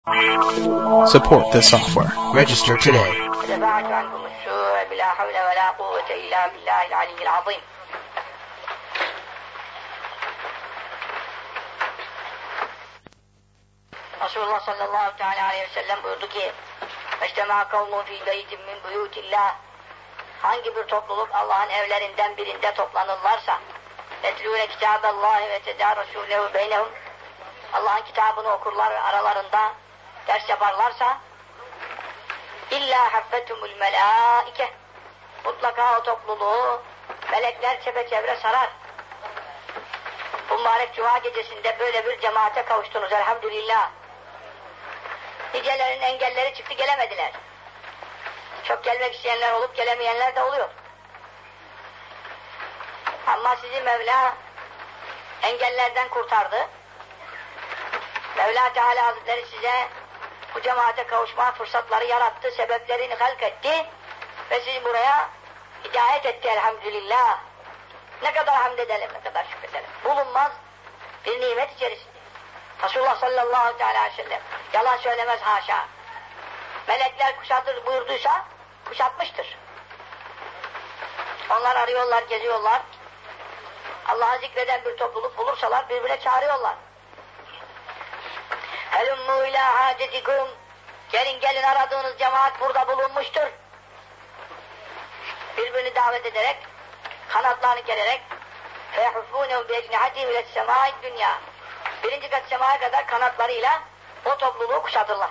Support this software. Register today. ودفعت عنكم السوء بلا حول ولا قوة إلا بالله العلي العظيم. Resulullah sallallahu teala aleyhi ve sellem buyurdu ki "Meçtemâ kavmun fî beytin min buyûtillâh." Hangi bir topluluk Allah'ın evlerinden birinde toplanırlarsa yetlûne kitâballâhi ve tedâresûlehu beynehum, Allah'ın kitabını okurlar ve aralarında ders yaparlarsa illâ haffetumul melâike, mutlaka o topluluğu melekler çepeçevre sarar. Bu mübarek cuma gecesinde böyle bir cemaate kavuştunuz elhamdülillah. Nicelerin engelleri çıktı, gelemediler. Çok gelmek isteyenler olup gelemeyenler de oluyor. Ama sizi Mevla engellerden kurtardı. Mevla Teala Hazretleri size bu cemaate kavuşma fırsatları yarattı, sebeplerini halk etti ve sizi buraya hidayet etti elhamdülillah. Ne kadar hamd edelim, ne kadar şükredelim. Bulunmaz bir nimet içerisinde. Resulullah sallallahu aleyhi ve sellem yalan söylemez haşa. Melekler kuşatır buyurduysa kuşatmıştır. Onlar arıyorlar, geziyorlar. Allah'ı zikreden bir topluluk bulursalar birbirine çağırıyorlar. Helummu ilâ hâcetikum, gelin aradığınız cemaat burada bulunmuştur. Birbirini davet ederek, kanatlarını gererek فَيَحُفُّونَهُمْ بِيَجْنِحَتِهِمْ اِلَى السَّمَاءِ الدُّنْيَا, birinci kat semaya kadar kanatlarıyla o topluluğu kuşatırlar.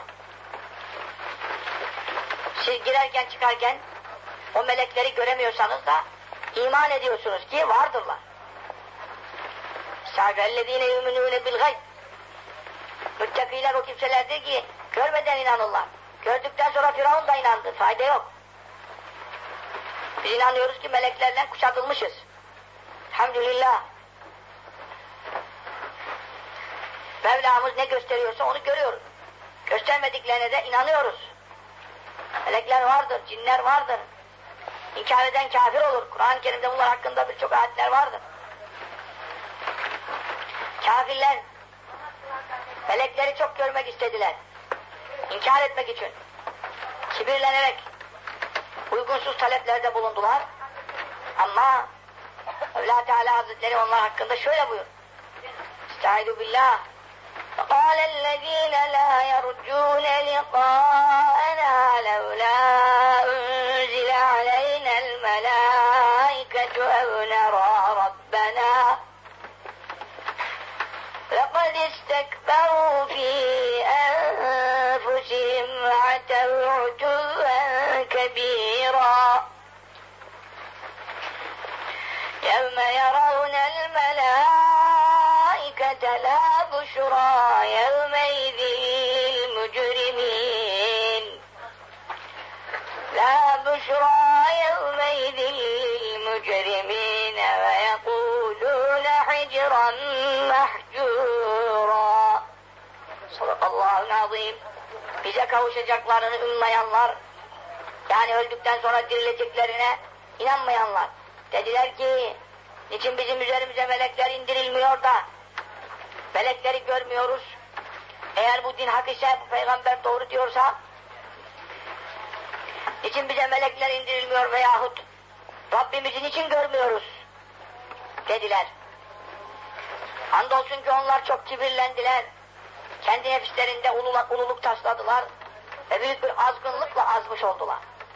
Siz girerken çıkarken o melekleri göremiyorsanız da iman ediyorsunuz ki vardırlar. سَعْفَ-اَلَّذ۪ينَ يُؤْمِنُونَ بِالْغَيْبِ, müttakiler o kimselerdir ki görmeden inanırlar. Gördükten sonra Firavun da inandı. Fayda yok. Biz inanıyoruz ki meleklerle kuşatılmışız. Elhamdülillah. Mevlamız ne gösteriyorsa onu görüyoruz. Göstermediklerine de inanıyoruz. Melekler vardır, cinler vardır. İnkar eden kafir olur. Kur'an-ı Kerim'de bunlar hakkında birçok ayetler vardır. Kafirler melekleri çok görmek istediler. İnkar etmek için. Kibirlenerek uygunsuz taleplerde bulundular. Ama Allah Teala Hazretleri onlar hakkında şöyle buyur. Estaizu billah. فَقَالَ الَّذ۪ينَ لَا يَرْجُونَ لِقَاءَنَا لَوْلَا أُنْزِلَ عَلَيْنَا الْمَلَائِكَةُ أَوْ نَرَى رَبَّنَا لَقَدْ اسْتَكْبَرُوا فِي أَنفُسِهِمْ وَعَتَوْا عُتُوًّا كَبِيرًا يَوْمَ يَرَوْنَ الْمَلَائِكَةَ لَا بُشْرَى يَوْمَئِذٍ لِلْمُجْرِمِينَ لَا بُشْرَى يَوْمَئِذٍ لِلْمُجْرِمِينَ وَيَقُولُونَ حِجْرًا مَحْجُورًا. Sadakallahul azim. Bize kavuşacaklarını ummayanlar, yani öldükten sonra dirileceklerine inanmayanlar dediler ki niçin bizim üzerimize melekler indirilmiyor da melekleri görmüyoruz? Eğer bu din hak ise, bu peygamber doğru diyorsa niçin bize melekler indirilmiyor veyahut Rabbimizi niçin görmüyoruz dediler. Andolsun ki onlar çok kibirlendiler. Kendi nefislerinde ululuk tasladılar ve büyük bir azgınlıkla azmış oldular.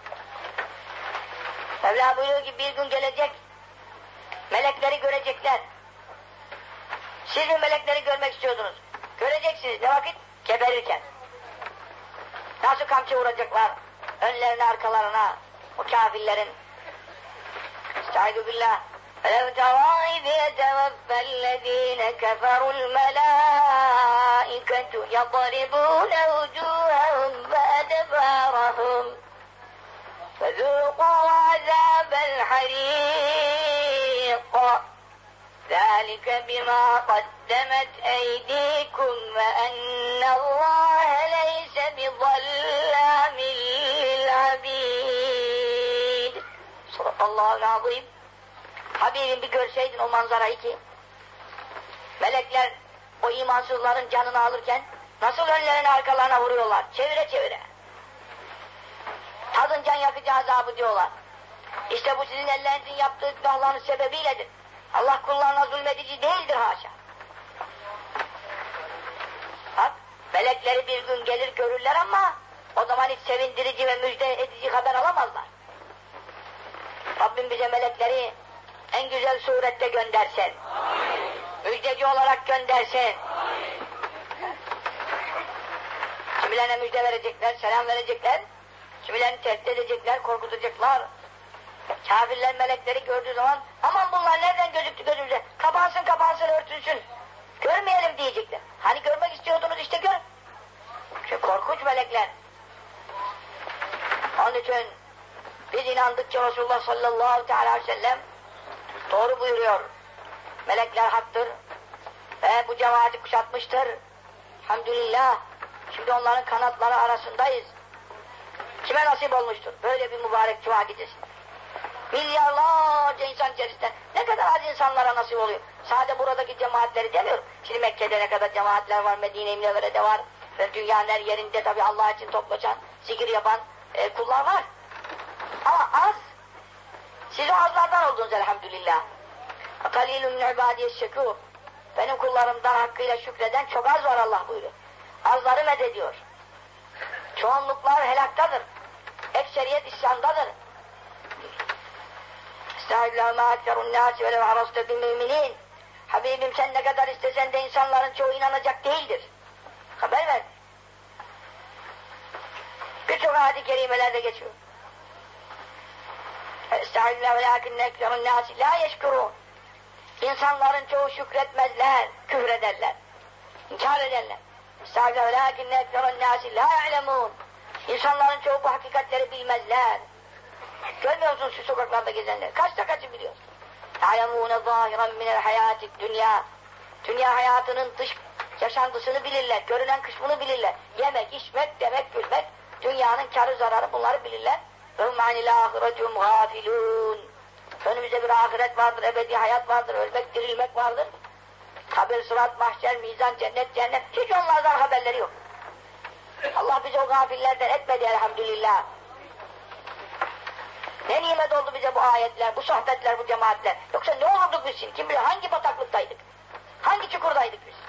Mevla buyuruyor ki bir gün gelecek, melekleri görecekler. Siz mi melekleri görmek istiyordunuz? Göreceksiniz. Ne vakit? Geberirken. Nasıl kamçı vuracaklar? Önlerine, arkalarına, o kafirlerin. Estaizu billah. فَلَوْ تَرَى إِذْ يَتَوَفَّى الَّذ۪ينَ كَفَرُوا الْمَلَائِكَةُ يَضْرِبُونَ وُجُوهَهُمْ وَأَدْبَارَهُمْ فَذُوقُوا عَذَابَ الْحَرِيقِ ذَٰلِكَ بِمَا قَدَّمَتْ أَيْدِيكُمْ وَأَنَّ اللّٰهَ لَيْسَ بِظَلَّامٍ لِلْعَبِيدِ. Sadakallahul azim. Habibim bir görseydin o manzarayı ki melekler o imansızların canını alırken Nasıl önlerine arkalarına vuruyorlar, çevire çevire. Tadın can yakıcı azabı diyorlar. İşte bu sizin ellerinizin yaptığı günahların sebebiyledir. Allah kullarına zulmedici değildir haşa. Bak, melekleri bir gün gelir görürler ama o zaman hiç sevindirici ve müjde edici haber alamazlar. Rabbim bize melekleri en güzel surette göndersin. Müjdeci olarak göndersin. Kimilerine müjde verecekler, selam verecekler. Kimilerini tehdit edecekler, korkutacaklar. Kafirler melekleri gördüğü zaman aman bunlar nereden gözüktü gözümüze? Kapansın örtünsün. Görmeyelim diyecekler. Hani görmek istiyordunuz işte gör. Şu korkunç melekler. Onun için biz inandık ki Resulullah sallallahu aleyhi ve sellem doğru buyuruyor. Melekler haktır ve bu cemaati kuşatmıştır. Elhamdülillah. Şimdi onların kanatları arasındayız. Kime nasip olmuştur? Böyle bir mübarek cuma gecesi. Milyarlarca insan içerisinde ne kadar az insanlara nasip oluyor. Sadece buradaki cemaatleri demiyorum. Şimdi Mekke'de ne kadar cemaatler var, Medine-i Münevvere'de var. Ve dünyanın her yerinde tabi Allah için toplaşan, zikir yapan kullar var. Ama az. Siz o azlardan oldunuz elhamdülillah. قَلِيلٌ مِنْ عِبَادِيَ الشَّكُورِ Benim kullarımdan hakkıyla şükreden çok az var Allah buyuruyor. Azları medediyor. Çoğunluklar helaktadır. Ekseriyet isyandadır. Estağfirullah ma ekserun nâsi ve lev harastu bil müminin. Habibim sen ne kadar istesen de insanların çoğu inanacak değildir. Haber ver. Birçok ayet-i kerimelerde geçiyor. Estağfirullah ve lâkinne ekserun nâsi lâ yeşkurûn. İnsanların çoğu şükretmezler, küfrederler, inkar ederler. Estağfirullah ve lâkinne ekserun nâsi lâ ya'lemûn. İnsanların çoğu bu hakikatleri bilmezler. Görmüyor musun şu sokaklarda gezenler? Kaçta kaçı biliyorsun? يَعْلَمُونَ ظَاهِرًا مِنَ الْحَيَاتِ الدُّنْيَا Dünya hayatının dış yaşantısını bilirler, görünen kısmını bilirler. Yemek, içmek, demek, gülmek, dünyanın karı zararı bunları bilirler. وَهُمْ عَنِ الْآخِرَةُمْ غَافِلُونَ Önümüzde bir ahiret vardır, ebedi hayat vardır, ölmek, dirilmek vardır. Kabir, sırat, mahşer, mizan, cennet, cehennem, hiç onlardan haberleri yok. Allah bizi o gafillerden etmedi elhamdülillah. Ne nimet oldu bize bu ayetler, bu sohbetler, bu cemaatler. Yoksa ne olurduk biz şimdi? Kim bilir hangi bataklıktaydık? Hangi çukurdaydık biz?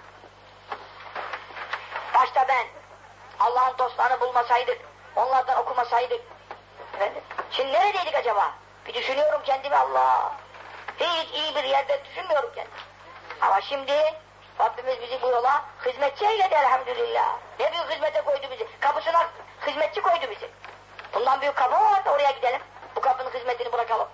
Başta ben, Allah'ın dostlarını bulmasaydık, onlardan okumasaydık. Efendim? Şimdi neredeydik acaba? Bir düşünüyorum kendimi Allah. Hiç iyi bir yerde düşünmüyorum kendimi. Ama şimdi Rabbimiz bizi bu yola hizmetçi eyledi elhamdülillah. Ne büyük hizmete koydu bizi. Kapısına hizmetçi koydu bizi. Bundan büyük kapı mı var da oraya gidelim? Bu kapının hizmetini bırakalım.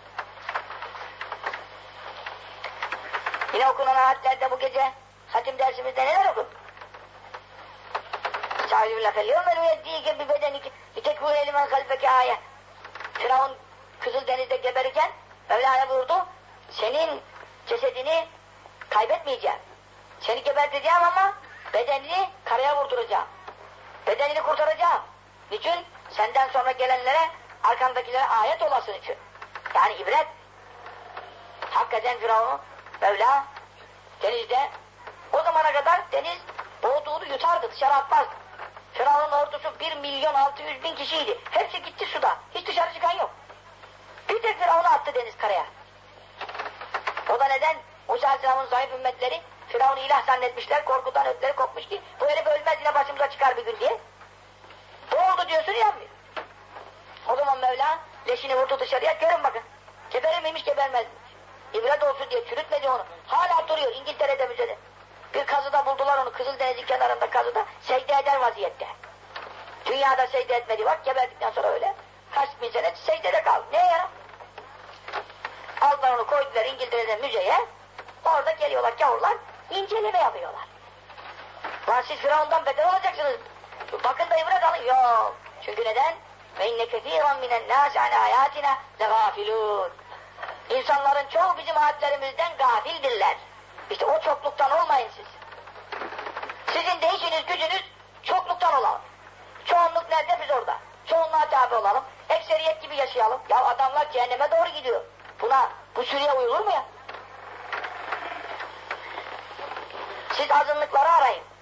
Yine okunan ayetlerde bu gece hatim dersimizde neler okuduk? Estağfirullah felyevme nüyeddîke bi bedenike litekûne limen halfeke âye. Firavun Kızıldeniz'de geberirken Mevla'ya buyurdu, senin cesedini kaybetmeyeceğim. Seni geberteceğim ama bedenini karaya vurduracağım. Bedenini kurtaracağım. Niçin? Senden sonra gelenlere, arkandakilere ayet olasın için. Yani ibret. Hakikaten Firavun'u Mevla denizde, o zamana kadar deniz boğduğunu yutardı, dışarı atmazdı. Firavun'un ordusu 1.600.000 kişiydi. Hepsi gitti suda. Hiç dışarı çıkan yok. Bir tek Firavun'u attı deniz karaya. O da neden? Musa Aleyhisselam'ın zayıf ümmetleri Firavun'u ilah zannetmişler, korkudan ötleri kopmuş ki bu herif ölmez yine başımıza çıkar bir gün diye. Ne oldu diyorsun yapmıyor. O zaman Mevla leşini vurdu dışarıya, görün bakın. Geberir miymiş, gebermez miymiş? İbret olsun diye çürütmedi onu. Hala duruyor İngiltere'de müzede. Bir kazıda buldular onu, Kızıldeniz'in kenarında kazıda, secde eder vaziyette. Dünyada secde etmedi bak, geberdikten sonra öyle. Kaç bin sene secdede kaldı. Ne ya? Aldılar onu, koydular İngiltere'de müzeye. Orada geliyorlar gavurlar, inceleme yapıyorlar. Lan siz Firavun'dan beter olacaksınız. Bakın da ibret alın. Yok. Çünkü neden? وَاِنَّ كَثِيرًا مِنَ النَّاسِ عَنْ آيَاتِنَا لَغَافِلُونَ İnsanların çoğu bizim ayetlerimizden gafildirler. İşte o çokluktan olmayın siz. Sizin de işiniz, gücünüz çokluktan olalım. Çoğunluk nerede? Biz orada. Çoğunluğa tabi olalım. Ekseriyet gibi yaşayalım. Ya adamlar cehenneme doğru gidiyor. Bu sürüye uyulur mu ya? Siz azınlıkları arayın.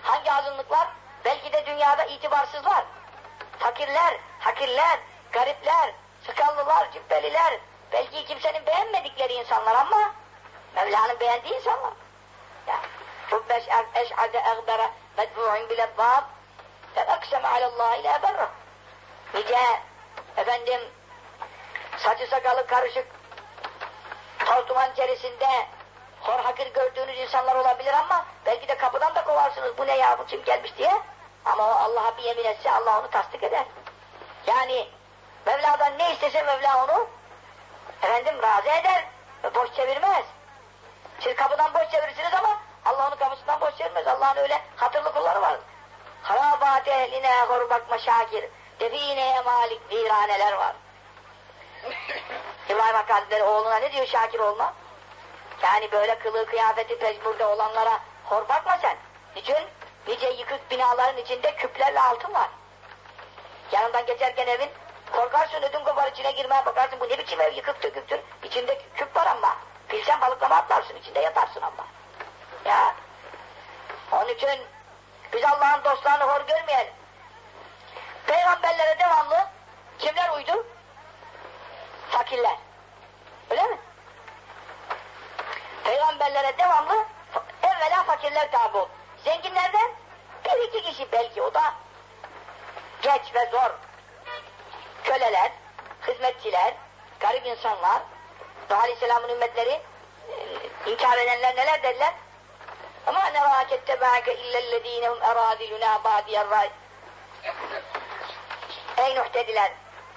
Hangi azınlıklar? Belki de dünyada itibarsızlar. Fakirler, hakirler, garipler, sıkallılar, cübbeliler. Belki kimsenin beğenmedikleri insanlar ama Mevla'nın beğendiği insanlar. رُبَّ اَشْعَدَ اَغْبَرَ مَدْفُعٍ بِلَبَّابٍ فَاَقْسَمَ عَلَى اللّٰهِ اِلَى بَرَّهُ. Nice saçı sakalı karışık, toz duman içerisinde hor hakir gördüğünüz insanlar olabilir ama belki de kapıdan da kovarsınız. Bu ne ya, bu kim gelmiş diye. Ama o Allah'a bir yemin etse Allah onu tasdik eder. Yani Mevla'dan ne istese Mevla onu razı eder ve boş çevirmez. Siz kapıdan boş çevirirsiniz ama Allah onun kapısından boş çevirmez. Allah'ın öyle hatırlı kulları var. Harabat ehline gurbak meşakir, defineye malik viraneler var. İbrahim Hakkı Hazretleri oğluna ne diyor şakir olma? Yani böyle kılığı kıyafeti pecmurde olanlara hor bakma sen. Niçin? Nice yıkık binaların içinde küplerle altın var. Yanından geçerken evin korkarsın, ödün kopar içine girmeye bakarsın, bu ne biçim ev, yıkık döküktür. İçinde küp var ama. Bilsen balıklama atlarsın, içinde yatarsın ama. Ya. Onun için biz Allah'ın dostlarını hor görmeyelim. Peygamberlere devamlı kimler uydu? Fakirler. Öyle mi? Peygamberlere devamlı evvela fakirler tabi oldu. Zenginlerden bir iki kişi belki, o da geç ve zor. Köleler, hizmetçiler, garip insanlar, Nuh Aleyhisselam'ın ümmetleri, inkar edenler neler dediler? Ama ne vâkettebâke illellezînehum erâdilunâ bâdiyerrây. Ey Nuh dediler,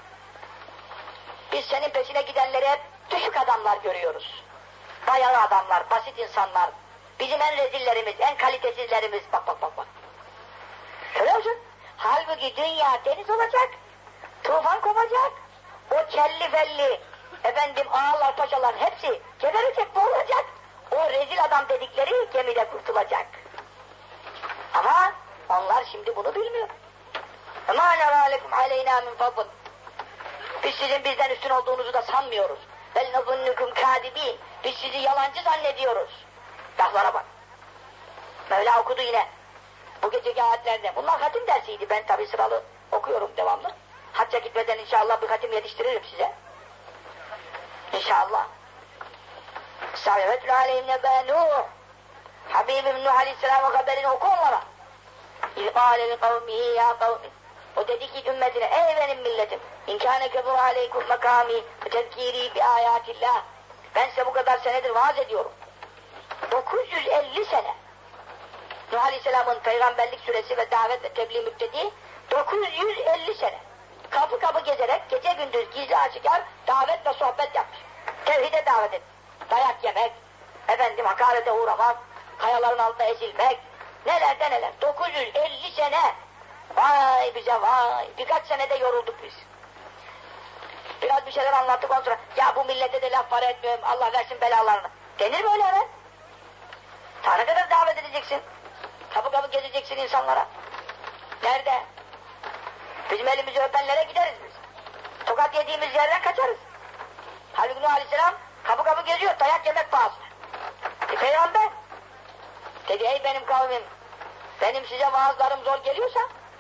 biz senin peşine gidenleri hep düşük adamlar görüyoruz. Bayağı adamlar, basit insanlar, bizim en rezillerimiz, en kalitesizlerimiz, bak. Görüyor musun? Halbuki dünya deniz olacak, tufan kopacak, o kelli felli, ağalar, paşalar hepsi geberecek, boğulacak. O rezil adam dedikleri gemide kurtulacak. Ama onlar şimdi bunu bilmiyor. اَمَا نَرَى لَكُمْ عَلَيْنَا مِنْ فَضْلٍ. Biz sizin bizden üstün olduğunuzu da sanmıyoruz. بَلْ نَظُنُّكُمْ كَاذِب۪ينَ. Biz sizi yalancı zannediyoruz. Laflara bak. Mevla okudu yine. Bu geceki ayetlerde. Bunlar hatim dersiydi. Ben tabi sıralı okuyorum devamlı. Hacca gitmeden inşallah bir hatim yetiştiririm size. İnşallah. Sâvetül aleyhim nebâ Nuh. Habibim Nuh Aleyhisselam'ın haberini oku onlara. İzgâle li kavmihi ya kavmi. O dedi ki ümmetine, ey benim milletim, İnkâne kebur aleykum mekâmi ve tezkîrî bi âyâtillah. Ben size bu kadar senedir vaaz ediyorum. 950 sene. Nuh Aleyhisselam'ın peygamberlik süresi ve davet ve tebliğ müddeti 950 sene. Kapı kapı gezerek gece gündüz gizli açıklar davet ve sohbet yapmış. Tevhide davet etmiş. Dayak yemek, hakarete uğramak, kayaların altına ezilmek, nelerden neler. 950 sene. Vay bize vay. Birkaç senede yorulduk biz. Biraz bir şeyler anlattık ondan sonra. Ya bu millete de laf para etmiyorum. Allah versin belalarını. Denir mi öyle hemen? Ta ne kadar davet edeceksin? Kapı kapı gezeceksin insanlara. Nerede? Bizim elimizi öpenlere gideriz biz. Tokat yediğimiz yerden kaçarız. Halbuki Nuh Aleyhisselam kapı kapı geziyor. Dayak yemek pahasına. Peygamber. Dedi ey benim kavmim. Benim size vaazlarım zor geliyorsa,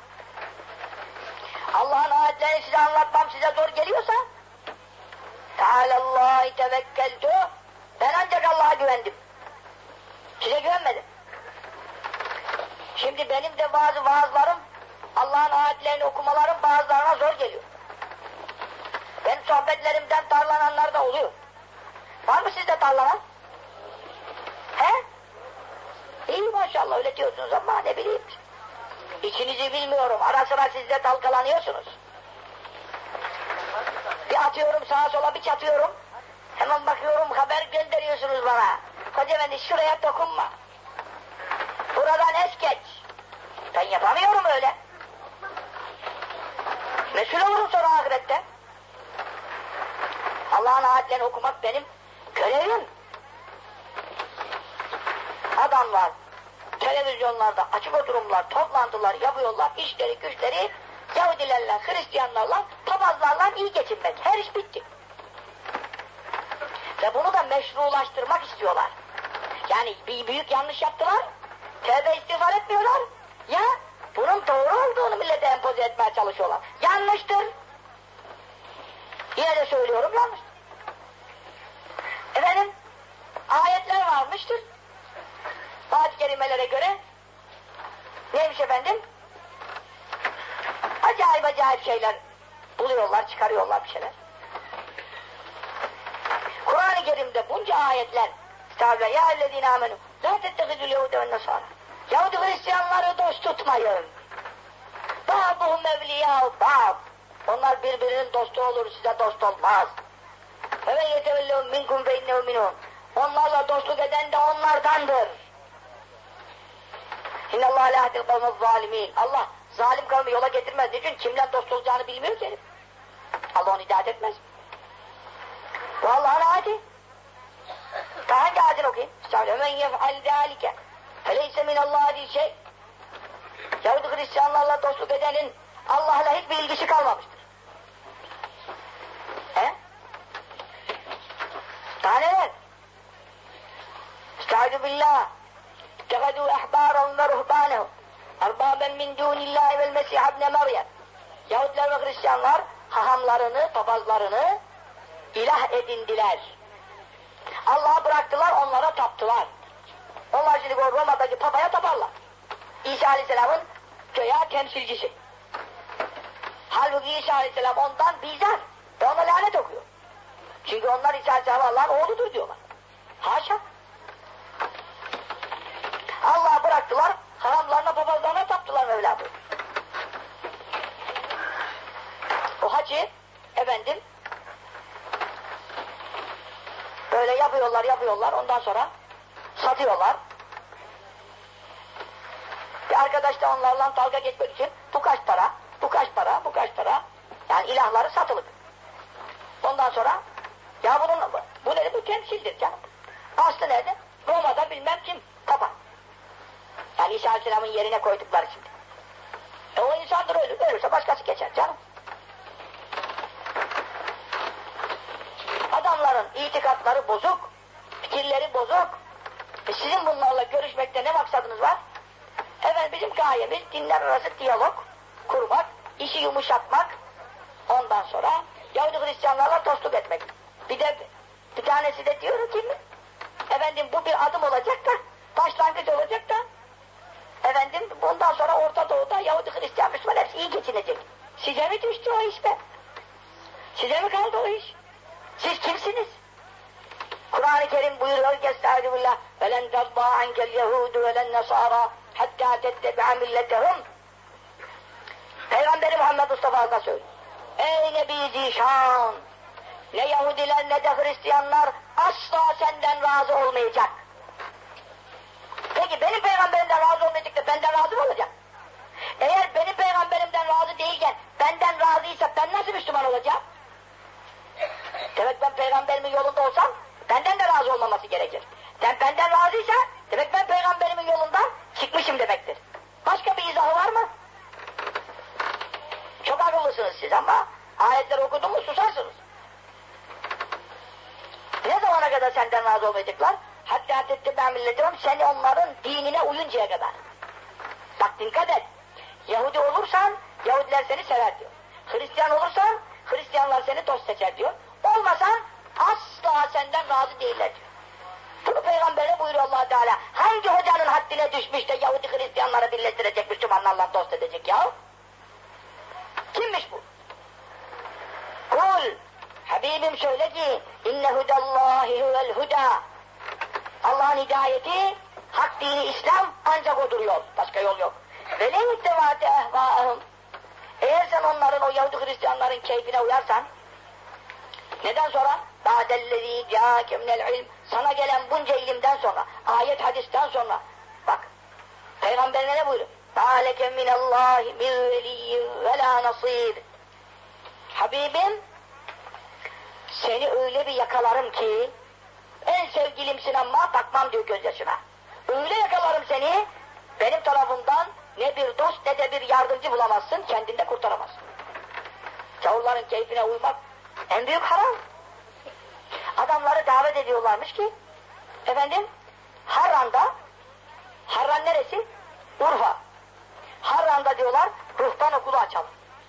Allah'ın ayetlerini size anlatmam size zor geliyorsa, Teâlallâhi tevekkeltû, ben ancak Allah'a güvendim. Size güvenmedim. Şimdi benim de bazı vaazlarım, Allah'ın ayetlerini okumalarım bazılarına zor geliyor. Benim sohbetlerimden darlananlar da oluyor. Var mı sizde darlanan? He? İyi maşallah öyle diyorsunuz ama ne bileyim. İçinizi bilmiyorum. Ara sıra siz de dalgalanıyorsunuz. Bir atıyorum sağa sola bir çatıyorum. Hemen bakıyorum haber gönderiyorsunuz bana. Hoca efendi şuraya dokunma. Buradan es geç. Ben yapamıyorum öyle. Mesul olurum sonra ahirette. Allah'ın ayetlerini okumak benim görevim. Adamlar televizyonlarda açık oturumlar, toplantılar yapıyorlar, işleri güçleri Yahudilerle, Hristiyanlarla, papazlarla iyi geçinmek. Her iş bitti. Ve bunu da meşrulaştırmak istiyorlar. Yani bir büyük yanlış yaptılar, Tevbe istiğfar etmiyorlar. Ya bunun doğru olduğunu millete empoze etmeye çalışıyorlar. Yanlıştır. Yine de söylüyorum yanlış. Efendim, ayetler varmıştır. Bazı kelimelere göre neymiş efendim? Acayip acayip şeyler buluyorlar, çıkarıyorlar bir şeyler. Kur'an-ı Kerim'de bunca ayetler estağfirullah ya ellezine amenu la tettegidül yehude ve nesara Yahudi Hristiyanları dost tutmayın. Ba'duhum evliyâ ba'd. Onlar birbirinin dostu olur, size dost olmaz. Ve men yetevellehum minkum fe innehu minhum. Onlarla dostluk eden de onlardandır. İnnallâhe lâ yahdil kavmez zâlimîn. Allah zalim kavmi yola getirmez. Niçin? Kimle dost olacağını bilmiyor ki herif. Allah onu hidayet etmez. Bu Allah'ın ayeti. Daha hangi ayetini okuyayım? Estağfirullah. Men yef'al zâlike feleyse minallâhi dil şey. Yahudi Hristiyanlarla dostluk edenin Allah'la hiçbir ilgisi kalmamıştır. He? Daha neler? Estaizu billah. İttegedû ehbârahum ve ruhbânehum erbâben min dûnillâhi vel mesih ibne Meryem. Yahudiler ve Hristiyanlar hahamlarını, papazlarını ilah edindiler. Allah'a bıraktılar, onlara taptılar. Onlar şimdi o Roma'daki papaya taparlar. İsa Aleyhisselam'ın göya temsilcisi. Halbuki İsa Aleyhisselam ondan bizar. Ve ona lanet okuyor. Çünkü onlar İsa Aleyhisselam Allah'ın oğludur diyorlar. Haşa. Allah'a bıraktılar, haramlarına, papazlarına taptılar Mevla buyuruyor. O hacı, efendim, böyle yapıyorlar, ondan sonra satıyorlar. Bir arkadaş da onlarla dalga geçmek için bu kaç para, yani ilahları satılık. Ondan sonra, ya bu ne, bu temsildir canım. Aslı nerede? Roma'da bilmem kim, papa. Yani İsa Aleyhisselam'ın yerine koydukları şimdi. O insandır ölürse başkası geçer canım. Adamların itikatları bozuk, fikirleri bozuk. Sizin bunlarla görüşmekte ne maksadınız var? Efendim bizim gayemiz dinler arası diyalog kurmak, işi yumuşatmak, ondan sonra Yahudi Hristiyanlarla dostluk etmek. Bir tanesi de diyor ki, efendim bu bir adım olacak da, başlangıç olacak da, efendim bundan sonra Orta Doğu'da Yahudi Hristiyan Müslüman hepsi iyi geçinecek. Size mi düştü o iş be? Size mi kaldı o iş? Siz kimsiniz? Kur'an-ı Kerim buyuruyor ki estağfirullah وَلَنْ تَرْضَى عَنْكَ الْيَهُودُ وَلَنْ نَصَارَى حَتَّى تَتَّبِعَ مِلَّتَهُمْ. Peygamberi Muhammed Mustafa'da söylüyor. Ey Nebi Zişan! Ne Yahudiler ne de Hristiyanlar asla senden razı olmayacak. Peki benim peygamberimden razı olmayacak da benden razı mı olacak? Eğer benim peygamberimden razı değilken benden razıysa ben nasıl Müslüman olacağım? Demek ben peygamberimin yolunda olsam benden de razı olmaması gerekir. Benden razıysa demek ben peygamberimin yolundan çıkmışım demektir. Başka bir izahı var mı? Çok akıllısınız siz ama ayetleri okudun mu susarsınız. Ne zamana kadar senden razı olmayacaklar? Hatta tettebe'a milletehum, seni onların dinine uyuncaya kadar. Bak dikkat et. Yahudi olursan Yahudiler seni sever diyor. Hristiyan olursan Hristiyanlar seni dost seçer diyor. Olmasan asla senden razı değiller diyor. Bunu Peygamber'e buyuruyor Allah Teala. Hangi hocanın haddine düşmüş de Yahudi Hristiyanları birleştirecek, Müslümanlarla dost edecek ya? Kimmiş bu? Kul, Habibim söyle ki inne hudallahi huvel huda. Allah'ın hidayeti, hak dini İslam ancak odur yol. Başka yol yok. Ve le ittevâte ehvâehum. Eğer sen onların o Yahudi Hristiyanların keyfine uyarsan, neden sonra? Ba'dellezî câke minel ilm. Sana gelen bunca ilimden sonra, ayet hadisten sonra, bak, Peygamberine ne buyuruyor? Mâleke minallâhi min veliyyin ve lâ nasîr. Habibim, seni öyle bir yakalarım ki, en sevgilimsin ama bakmam diyor gözyaşına. Öyle yakalarım seni, benim tarafımdan ne bir dost ne de bir yardımcı bulamazsın, kendinde kurtaramazsın. Gavurların keyfine uymak en büyük haram. Adamları davet ediyorlarmış ki, efendim, Harran'da Harran neresi? Urfa. Harran'da diyorlar ruhban okulu açalım.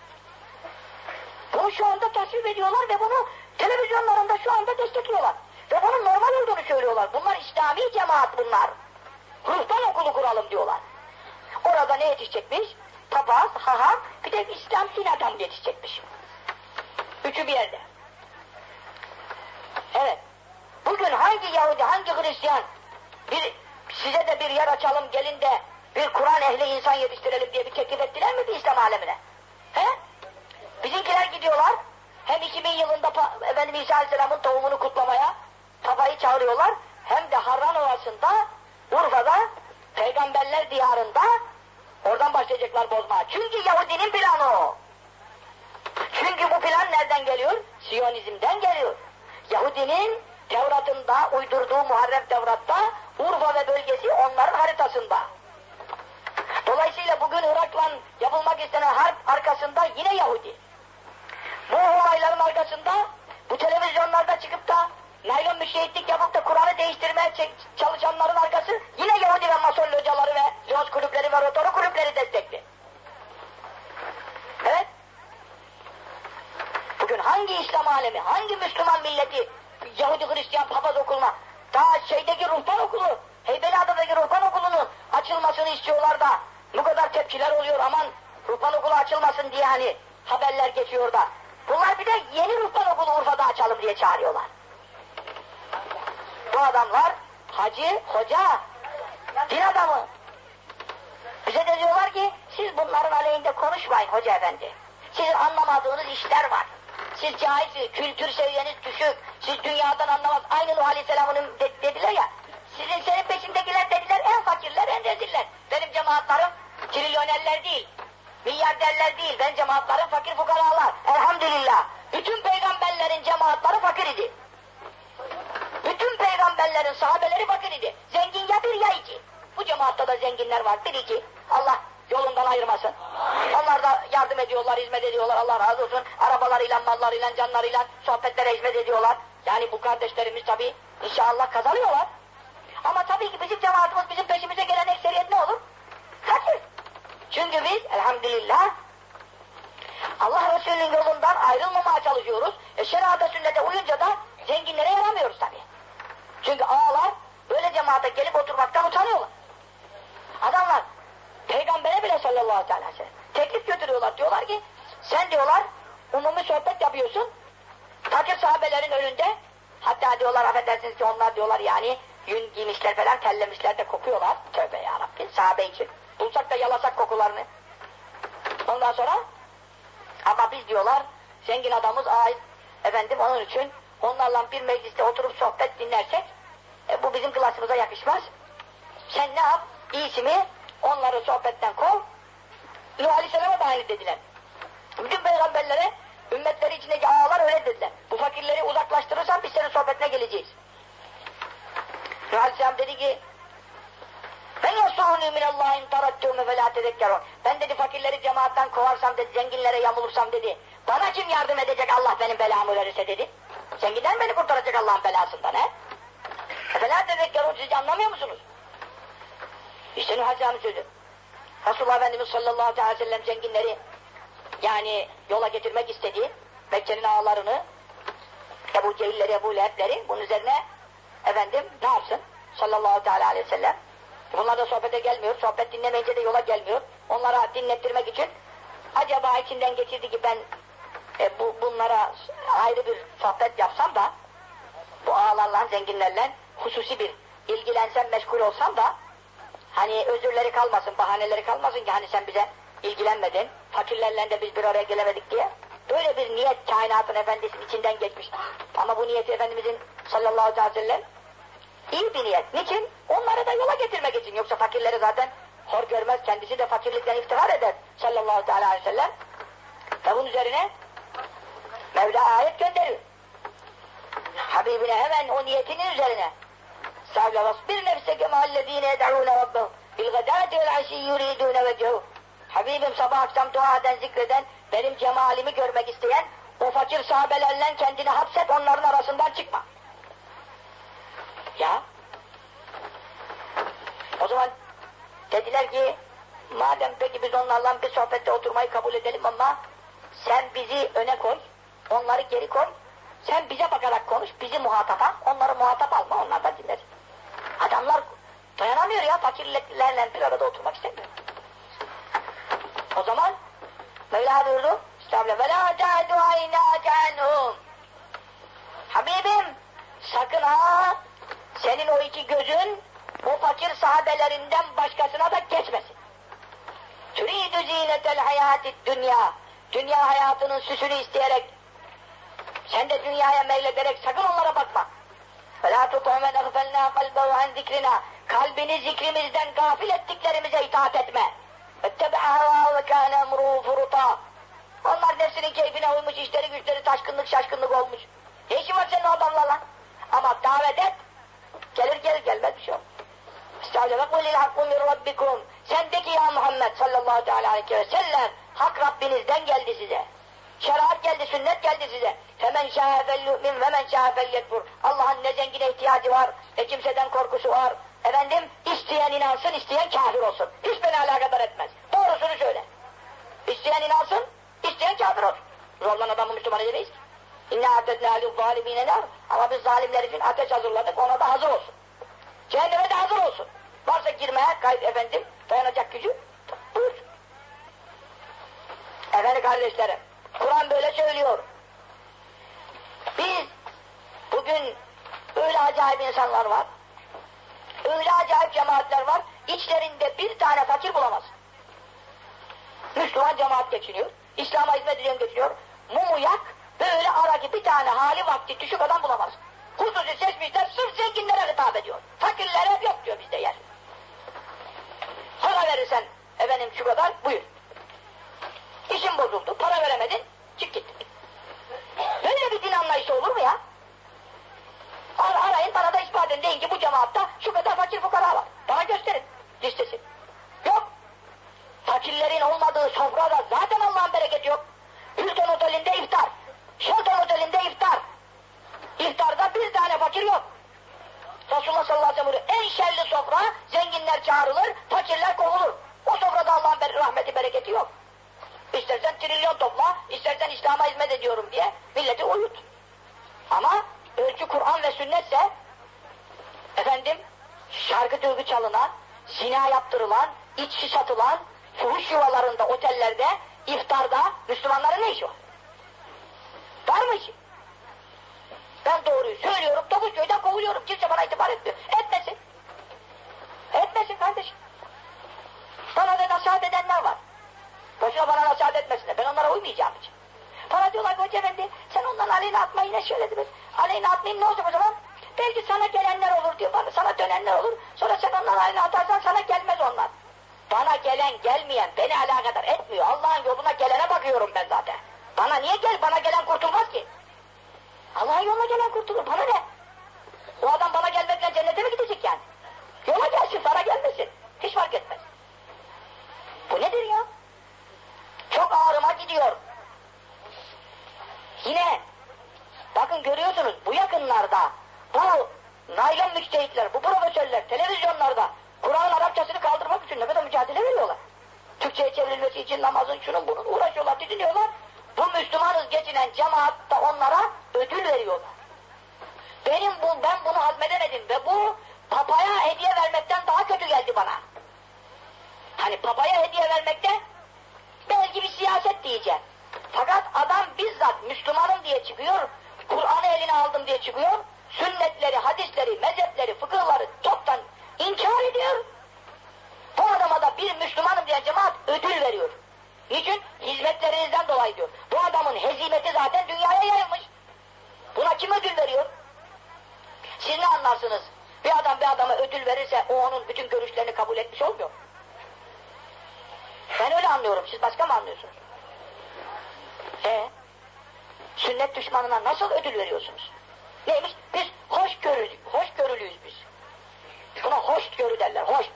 Bunu şu anda tasvip ediyorlar ve bunu televizyonlarında şu anda destekliyorlar. Ve bunun normal olduğunu söylüyorlar. Bunlar İslami cemaat bunlar. Ruhban okulu kuralım diyorlar. Orada ne yetişecekmiş? Papaz, haham, bir de İslam din adam yetişecekmiş. Üçü bir yerde. Evet. Bugün hangi Yahudi, hangi Hristiyan size de bir yer açalım, gelin de bir Kur'an ehli insan yetiştirelim diye bir teklif ettiler mi bir İslam alemine? He? Bizimkiler gidiyorlar, hem 2000 yılında Efendimiz İsa Aleyhisselam'ın doğumunu kutlamaya Papa'yı çağırıyorlar, hem de Harran Ovası'nda, Urfa'da, Peygamberler diyarında, oradan başlayacaklar bozmaya. Çünkü Yahudinin planı o. Çünkü bu plan nereden geliyor? Siyonizmden geliyor. Yahudinin Tevrat'ında, uydurduğu Muharref Tevrat'ta, Urfa ve bölgesi onların haritasında. Dolayısıyla bugün Irak'la yapılmak istenen harp arkasında yine Yahudi. Bu olayların arkasında, bu televizyonlarda çıkıp da naylon müşehitlik yapıp da Kur'an'ı değiştirmeye çalışanların arkası yine Yahudi ve Mason locaları ve Leos kulüpleri ve Rotary kulüpleri destekli. Evet. Bugün hangi İslam alemi, hangi Müslüman milleti Yahudi, Hristiyan, papaz okuluna, daha şeydeki ruhban okulu, Heybeliada'daki ruhban okulunun açılmasını istiyorlar da bu kadar tepkiler oluyor, aman ruhban okulu açılmasın diye hani haberler geçiyor da. Bunlar bir de yeni ruhban okulu Urfa'da açalım diye çağırıyorlar. Bu adamlar hacı, hoca, din adamı. Bize de diyorlar ki siz bunların aleyhinde konuşmayın hoca efendi. Sizin anlamadığınız işler var. Siz cahilsiniz, kültür seviyeniz düşük, siz dünyadan anlamaz. Aynı Nuh Aleyhisselam'ın dediler ya, senin peşindekiler dediler en fakirler, en reziller. Benim cemaatlerim trilyonerler değil, milyarderler değil, benim cemaatlerim fakir fukaralar. Elhamdülillah, bütün peygamberlerin cemaatleri fakir idi. Bütün peygamberlerin sahabeleri fakir idi. Zengin ya bir ya iki. Bu cemaatta da zenginler var, bir iki. Allah yolundan ayırmasın. Onlar da yardım ediyorlar, hizmet ediyorlar, Allah razı olsun. Arabalarıyla, mallarıyla, canlarıyla sohbetlere hizmet ediyorlar. Yani bu kardeşlerimiz tabii inşallah kazanıyorlar. Ama tabii ki bizim cemaatimiz, bizim peşimize gelen ekseriyet ne olur? Fakir. Çünkü biz elhamdülillah Allah Resulü'nün yolundan ayrılmamaya çalışıyoruz. Şeriata sünnete uyunca da zenginlere yaramıyoruz tabii. Çünkü ağalar böyle cemaate gelip oturmaktan utanıyorlar. Adamlar Peygamber'e bile sallallahu aleyhi ve sellem teklif götürüyorlar. Diyorlar ki sen diyorlar umumi sohbet yapıyorsun. Fakir sahabelerin önünde, hatta diyorlar affedersiniz ki onlar diyorlar yani yün giymişler falan, terlemişler de kokuyorlar. Tövbe yarabbim, sahabe için. Bulsak da yalasak kokularını. Ondan sonra ama biz diyorlar zengin adamız ait efendim, onun için onlarla bir mecliste oturup sohbet dinlersek bu bizim klasımıza yakışmaz. Sen ne yap? İyisi mi? Onları sohbetten kov. Nuh Aleyhisselam'a da aynı dediler. Bütün peygamberlere, ümmetleri içindeki ağalar öyle dediler. Bu fakirleri uzaklaştırırsan biz senin sohbetine geleceğiz. Nuh Aleyhisselam dedi ki ben yasuhuni minallahin tarattûme fe lâ tezekkerûn. Ben dedi fakirleri cemaatten kovarsam dedi, zenginlere yamulursam dedi, bana kim yardım edecek Allah benim belamı verirse dedi. Zenginden beni kurtaracak Allah'ın belasından he? Fe lâ tezekkerûn, siz anlamıyor musunuz? İşte Nuh Aleyhisselam'ın sözü. Resulullah Efendimiz sallallahu aleyhi ve sellem zenginleri yani yola getirmek istediği Mekke'nin ağalarını, Ebu Cehilleri, Ebu Leheb'leri bunun üzerine efendim ne yapsın sallallahu aleyhi ve sellem. Bunlar da sohbete gelmiyor, sohbet dinlemeyince de yola gelmiyor. Onlara dinlettirmek için acaba içinden geçirdi ki ben bunlara ayrı bir sohbet yapsam da bu ağalarla, zenginlerle hususi bir ilgilensem, meşgul olsam da hani özürleri kalmasın, bahaneleri kalmasın ki hani sen bize ilgilenmedin, fakirlerle de biz bir araya gelemedik diye. Böyle bir niyet kainatın efendisinin içinden geçmiş. Ama bu niyeti Efendimizin sallallahu aleyhi ve sellem iyi bir niyet. Niçin? Onları da yola getirmek için. Yoksa fakirleri zaten hor görmez, kendisi de fakirlikten iftihar eder sallallahu aleyhi ve sellem. Ve bunun üzerine Mevla ayet gönderiyor. Habibine hemen o niyetinin üzerine Sâle vasbir nefseke mâllezîne yed'ûne rabbehum bilgedâti vel aşî yuridûne vecehu. Habibim sabah akşam dua eden, zikreden, benim cemalimi görmek isteyen o fakir sahabelerle kendini hapset, onların arasından çıkma. Ya. O zaman Dediler ki, madem peki biz onlarla bir sohbette oturmayı kabul edelim ama sen bizi öne koy, onları geri koy, sen bize bakarak konuş, bizi muhatap al, onları muhatap alma, onlardan dinleriz. Adamlar dayanamıyor ya, fakirlerle bir arada oturmak istemiyor. O zaman Mevla buyurdu, estağfurullah, وَلَا تَعْدُ عَيْنَاكَ عَنْهُمْ Habibim, sakın ha, senin o iki gözün, o fakir sahabelerinden başkasına da geçmesin. Türidü zînetel hayâtid dünya, dünya hayatının süsünü isteyerek, sen de dünyaya meylederek sakın onlara bakma. فَلَا تُطْعُ مَنْ اَغْفَلْنَا قَلْبَهُ عَنْ ذِكْرِنَا Kalbini zikrimizden gafil ettiklerimize itaat etme. اَتَّبَعَ هَوَا وَكَانَ اَمْرُهُ فُرُطًا Onlar nefsinin keyfine uymuş, işleri güçleri taşkınlık şaşkınlık olmuş. Ne işin var senin o adamlarla? Ama davet et, gelir gelmez bir şey yok. Estağfirullah ve kulil hakku min rabbikum. Sen de ki ya Muhammed sallallahu aleyhi ve sellem, hak Rabbinizden geldi size. Şeriat geldi, sünnet geldi size. Femen şâhe fel yu'min ve men şâhe fel yekfur. Allah'ın ne zengine ihtiyacı var, ne kimseden korkusu var. Efendim, isteyen inansın, isteyen kafir olsun. Hiç beni alakadar etmez. Doğrusunu söyle. İsteyen inansın, isteyen kafir olsun. Zorlan adamı Müslüman edemeyiz ki. İnne a'tednâ lil-zâlimîne nar. Ama biz zalimler için ateş hazırladık, ona da hazır olsun. Cehenneme de hazır olsun. Varsa girmeye kayıt efendim, dayanacak gücü, buyur. Efendim kardeşlerim, Kur'an böyle söylüyor. Biz bugün öyle acayip insanlar var, öyle acayip cemaatler var, içlerinde bir tane fakir bulamaz. Müslüman cemaat geçiniyor, İslam'a hizmet eden geçiniyor, mumu yak, böyle ara ki bir tane hali vakti düşük adam bulamaz. Hususi seçmişler, sırf zenginlere hitap ediyor. Fakirlere yok diyor bizde yer. Para verirsen efendim şu kadar, buyur. İşin bozuldu, para veremedin, çık git. Böyle bir din anlayışı olur mu ya? Arayın, bana da ispat edin, deyin ki bu cemaatta şu kadar fakir fukara var. Bana gösterin listesi. Yok. Fakirlerin olmadığı sofrada zaten Allah'ın bereketi yok. Hilton Oteli'nde iftar. Hilton Oteli'nde iftar. İftarda bir tane fakir yok. Resulullah sallallahu aleyhi ve sellem en şerli sofra, zenginler çağrılır, fakirler kovulur. O sofrada Allah'ın rahmeti, bereketi yok. İstersen trilyon topla, istersen İslam'a hizmet ediyorum diye milleti uyut. Ama ölçü Kur'an ve sünnetse, efendim, şarkı türkü çalınan, zina yaptırılan, içki satılan, fuhuş yuvalarında, otellerde, iftarda Müslümanların ne işi var? Var mı işi? Ben doğruyu söylüyorum, 9 köyden kovuluyorum, kimse bana itibar etmiyor. Etmesin. Etmesin kardeşim. Bana da nasihat edenler var. Boşuna bana nasihat etmesinler, ben onlara uymayacağım için. Bana diyorlar ki Hoca Efendi, sen onların aleyhine atmayı ne söylediniz? Aleyhine atmayın ne olacak o zaman? Belki sana gelenler olur diyor, sana dönenler olur. Sonra sen onların aleyhine atarsan sana gelmez onlar. Bana gelen gelmeyen beni alakadar etmiyor. Allah'ın yoluna gelene bakıyorum ben zaten. Bana niye gel? Bana gelen kurtulmaz ki. Allah'ın yoluna gelen kurtulur. Bana ne? O adam bana gelmekle cennete mi gidecek yani? Yola gelsin, bana gelmesin. Hiç fark etmez. Bu nedir ya? Çok ağrıma gidiyor. Yine bakın görüyorsunuz bu yakınlarda bu naylon müçtehitler, bu profesörler televizyonlarda Kur'an'ın Arapçasını kaldırmak için ne kadar mücadele veriyorlar. Türkçe'ye çevrilmesi için namazın şunun bunun uğraşıyorlar, didiniyorlar. Bu Müslümanız geçinen cemaat da onlara ödül veriyorlar. Ben bunu hazmedemedim ve bu papaya hediye vermekten daha kötü geldi bana. Hani papaya hediye vermekte belki bir siyaset diyeceğim. Fakat adam bizzat Müslümanım diye çıkıyor, Kur'an'ı eline aldım diye çıkıyor, sünnetleri, hadisleri, mezhepleri, fıkıhları toptan inkar ediyor. Bu adama da bir Müslümanım diye cemaat ödül veriyor. Niçin? Hizmetlerinizden dolayı diyor. Bu adamın hezimeti zaten dünyaya yayılmış. Buna kim ödül veriyor? Siz ne anlarsınız? Bir adam bir adama ödül verirse o onun bütün görüşlerini kabul etmiş olmuyor. Ben öyle anlıyorum. Siz başka mı anlıyorsunuz? Sünnet düşmanına nasıl ödül veriyorsunuz? Neymiş? Biz hoşgörülüyüz biz. Buna hoşgörü derler, hoşt.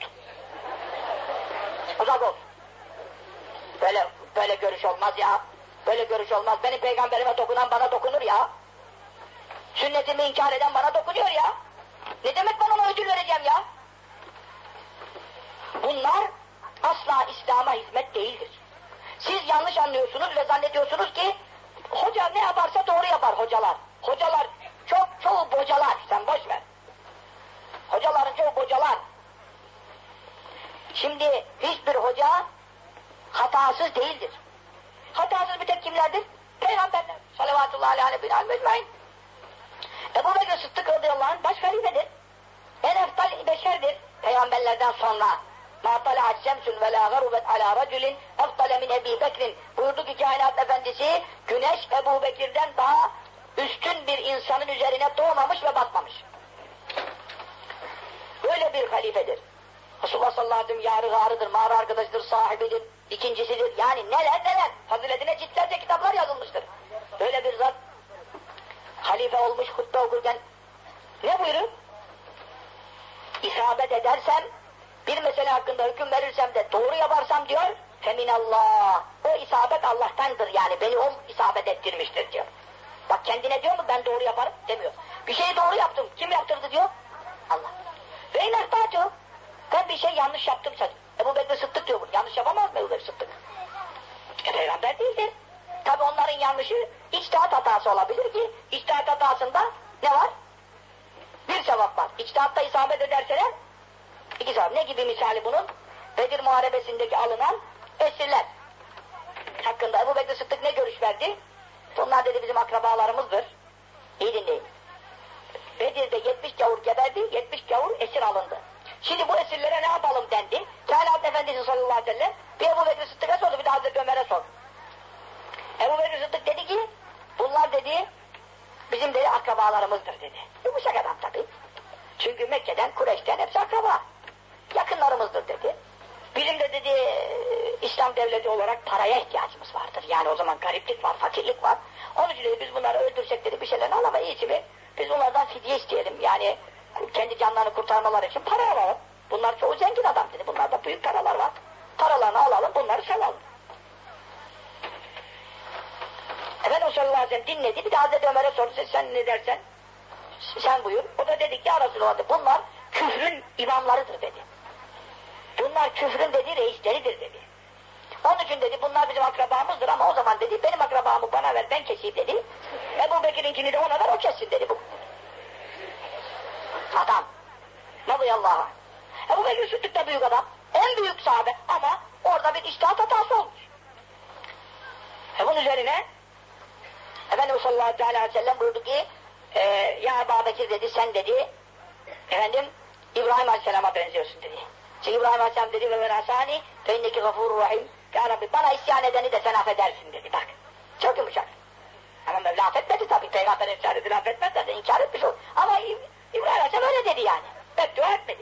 Uzak ol. Böyle görüş olmaz ya. Böyle görüş olmaz. Benim peygamberime dokunan bana dokunur ya. Sünnetimi inkar eden bana dokunuyor ya. Ne demek ben ona ödül vereceğim ya? Bu Bunlar asla İslam'a hizmet değildir. Siz yanlış anlıyorsunuz ve zannediyorsunuz ki hoca ne yaparsa doğru yapar hocalar. Hocalar çoğu bocalar, sen boş ver. Hocaların çoğu bocalar. Şimdi hiçbir hoca hatasız değildir. Hatasız bir tek kimlerdir? Peygamberler. Salavatullahi aleyhi ve mecmain. Ebu Bekir Sıddık radıyallahu anh baş halifedir. En eftal beşerdir peygamberlerden sonra. مَا طَلَعَتْ شَمْسٌ وَلَا غَرُبَتْ عَلَى رَجُلٍ اَفْضَلَ مِنْ Ebi Bekir'in buyurdu ki kainat efendisi, güneş Ebu Bekir'den daha üstün bir insanın üzerine doğmamış ve batmamış. Böyle bir halifedir. Resulullah sallallahu aleyhi ve sellem yarı gârıdır, mağara arkadaşıdır, sahibidir, ikincisidir. Yani neler, faziletine ciltlerce kitaplar yazılmıştır. Böyle bir zat halife olmuş, hutbe okurken ne buyurur? İsabet edersem, bir mesele hakkında hüküm verirsem de doğru yaparsam diyor, feminallah. O isabet Allah'tandır yani, beni o isabet ettirmiştir diyor. Bak kendine diyor mu ben doğru yaparım demiyor. Bir şeyi doğru yaptım, kim yaptırdı diyor? Allah. Ve inahtâcu. Ben bir şey yanlış yaptım sadece. Ebu Bekir Sıddık diyor bunu. Yanlış yapamaz mı Ebu Bekir Sıddık? Peygamber değildir. Tabi onların yanlışı içtihat hatası olabilir ki içtihat hatasında ne var? Bir sevap var. İçtihatta isabet ederseler iki sevap. Ne gibi misali bunun? Bedir Muharebesi'ndeki alınan esirler hakkında Ebu Bekir Sıddık ne görüş verdi? Onlar dedi bizim akrabalarımızdır. İyi dinleyin. Bedir'de 70 gavur geberdi, 70 gavur esir alındı. Şimdi bu esirlere ne yapalım dendi. Kainat Efendisi sallallahu aleyhi ve sellem bir Ebu Bekir Sıddık'a sordu, bir de Hazreti Ömer'e sordu. Ebu Bekir Sıddık dedi ki, bunlar dedi, bizim dedi akrabalarımızdır dedi. Yumuşak adam tabii. Çünkü Mekke'den, Kureyş'ten hepsi akraba. Yakınlarımızdır dedi. Bizim de dedi, İslam devleti olarak paraya ihtiyacımız vardır. Yani o zaman gariplik var, fakirlik var. Onun için dedi, biz bunları öldürsek dedi, bir şeylerini alamayız mi? Biz bunlardan fidye isteyelim. Yani kendi canlarını kurtarmaları için para alalım. Bunlar çoğu zengin adam dedi. Bunlarda büyük paralar var. Paralarını alalım, bunları salalım. Efendimiz sallallahu aleyhi ve sellem dinledi. Bir de Hazreti Ömer'e sordu. Sen ne dersen? Sen buyur. O da dedi ki ya Resulallah, bunlar küfrün imamlarıdır dedi. Bunlar küfrün dedi reisleridir dedi. Onun için dedi bunlar bizim akrabamızdır ama o zaman dedi benim akrabamı bana ver ben keseyim dedi. Ebu Bekir'inkini de ona ver o kessin dedi bu. Adam. Radıyallahu anh. Ebu Bekir Sıddık da büyük adam. En büyük sahabe ama orada bir içtihat hatası olmuş. Bunun üzerine Efendimiz sallallahu aleyhi ve sellem buyurdu ki ya Ebu Bekir dedi sen dedi efendim İbrahim aleyhisselama benziyorsun dedi. Çünkü İbrahim aleyhisselam dedi ve verasani fe inneki gafurur rahim. Ya Rabbi bana isyan edeni de sen affedersin dedi bak. Çok yumuşak. Ama Mevla affetmedi tabi. Peygamber efsânesini affetmezler de inkar etmiş olur. Ama İbrahim aleyhisselam öyle dedi yani. Beddua etmedi.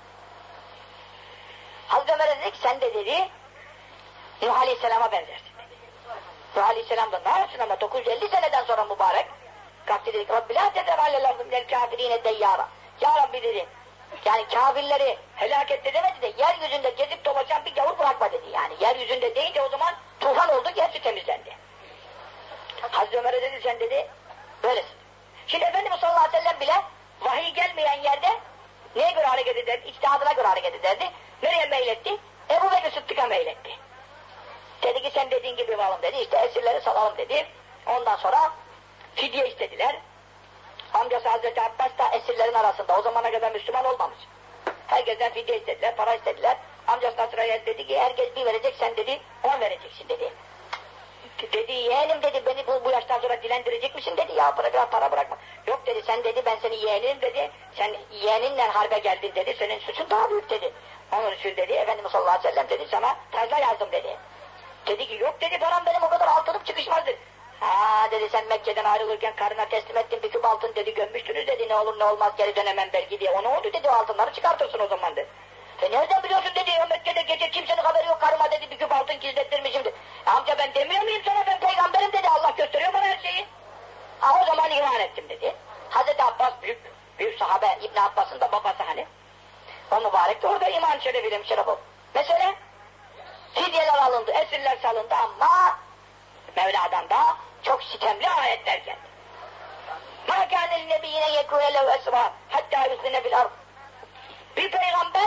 Hazreti Ömer'e dedi ki sen de dedi Nuh aleyhisselama benzersin dedi. Nuh aleyhisselam da ne yapsın ama 950 seneden sonra mübarek kalktı dedi ki Rabbi la tezer alelâhı minel kâfirîne deyyâra. Ya Rabbi dedi yani kafirleri helak et demedi de yeryüzünde gezip dolaşan bir gavur bırakma dedi yani. Yeryüzünde deyince o zaman tufan oldu, gerçi temizlendi. Hazreti Ömer'e dedi sen dedi böylesin. Şimdi Efendimiz sallallahu aleyhi ve sellem bile vahiy gelmeyen yerde neye göre hareket ederdi? İçtihadına göre hareket ederdi. Nereye meyletti? Ebu Bekir Sıddık'a meyletti. Dedi ki sen dediğin gibi yapalım dedi. İşte esirleri salalım dedi. Ondan sonra fidye istediler. Amcası Hazreti Abbas da esirlerin arasında. O zamana kadar Müslüman olmamış. Herkesten fidye istediler, para istediler. Amcası Nasra'ya dedi ki herkes bir verecek, sen dedi 10 vereceksin dedi. Dedi yeğenim dedi beni bu yaştan sonra dilendirecek misin dedi ya bırak para bırakma. Yok dedi sen dedi ben senin yeğenim dedi. Sen yeğeninle harbe geldin dedi. Senin suçun daha büyük dedi. Onun için dedi Efendimiz sallallahu aleyhi ve sellem dedi sana fazla yazdım dedi. Dedi ki yok dedi param benim o kadar altınım çıkışmaz dedi. Ha dedi sen Mekke'den ayrılırken karına teslim ettin bir küp altın dedi gömmüştünüz dedi ne olur ne olmaz geri dönemem belki diye. O ne oldu dedi o altınları çıkartırsın o zaman dedi. Nereden biliyorsun dedi ya Mekke'de gece kimsenin haberi yok karıma dedi bir küp altın gizlettirmişim dedi. Amca ben demiyor muyum sana ben peygamberim dedi Allah gösteriyor bana her şeyi. Ha o zaman iman ettim dedi. Hazreti Abbas büyük sahabe İbn Abbas'ın da babası hani. O mübarek de orada iman şerefiyle müşerref oldu. Mesela fidyeler alındı, esirler salındı ama Mevla'dan da çok sitemli ayetler geldi. مَا كَانَ النَّبِيِّنَ يَكُونَ لَهُ أَسْرَى حَتَّى يُسْلِنَ فِي الْأَرْضِ. Bir peygamber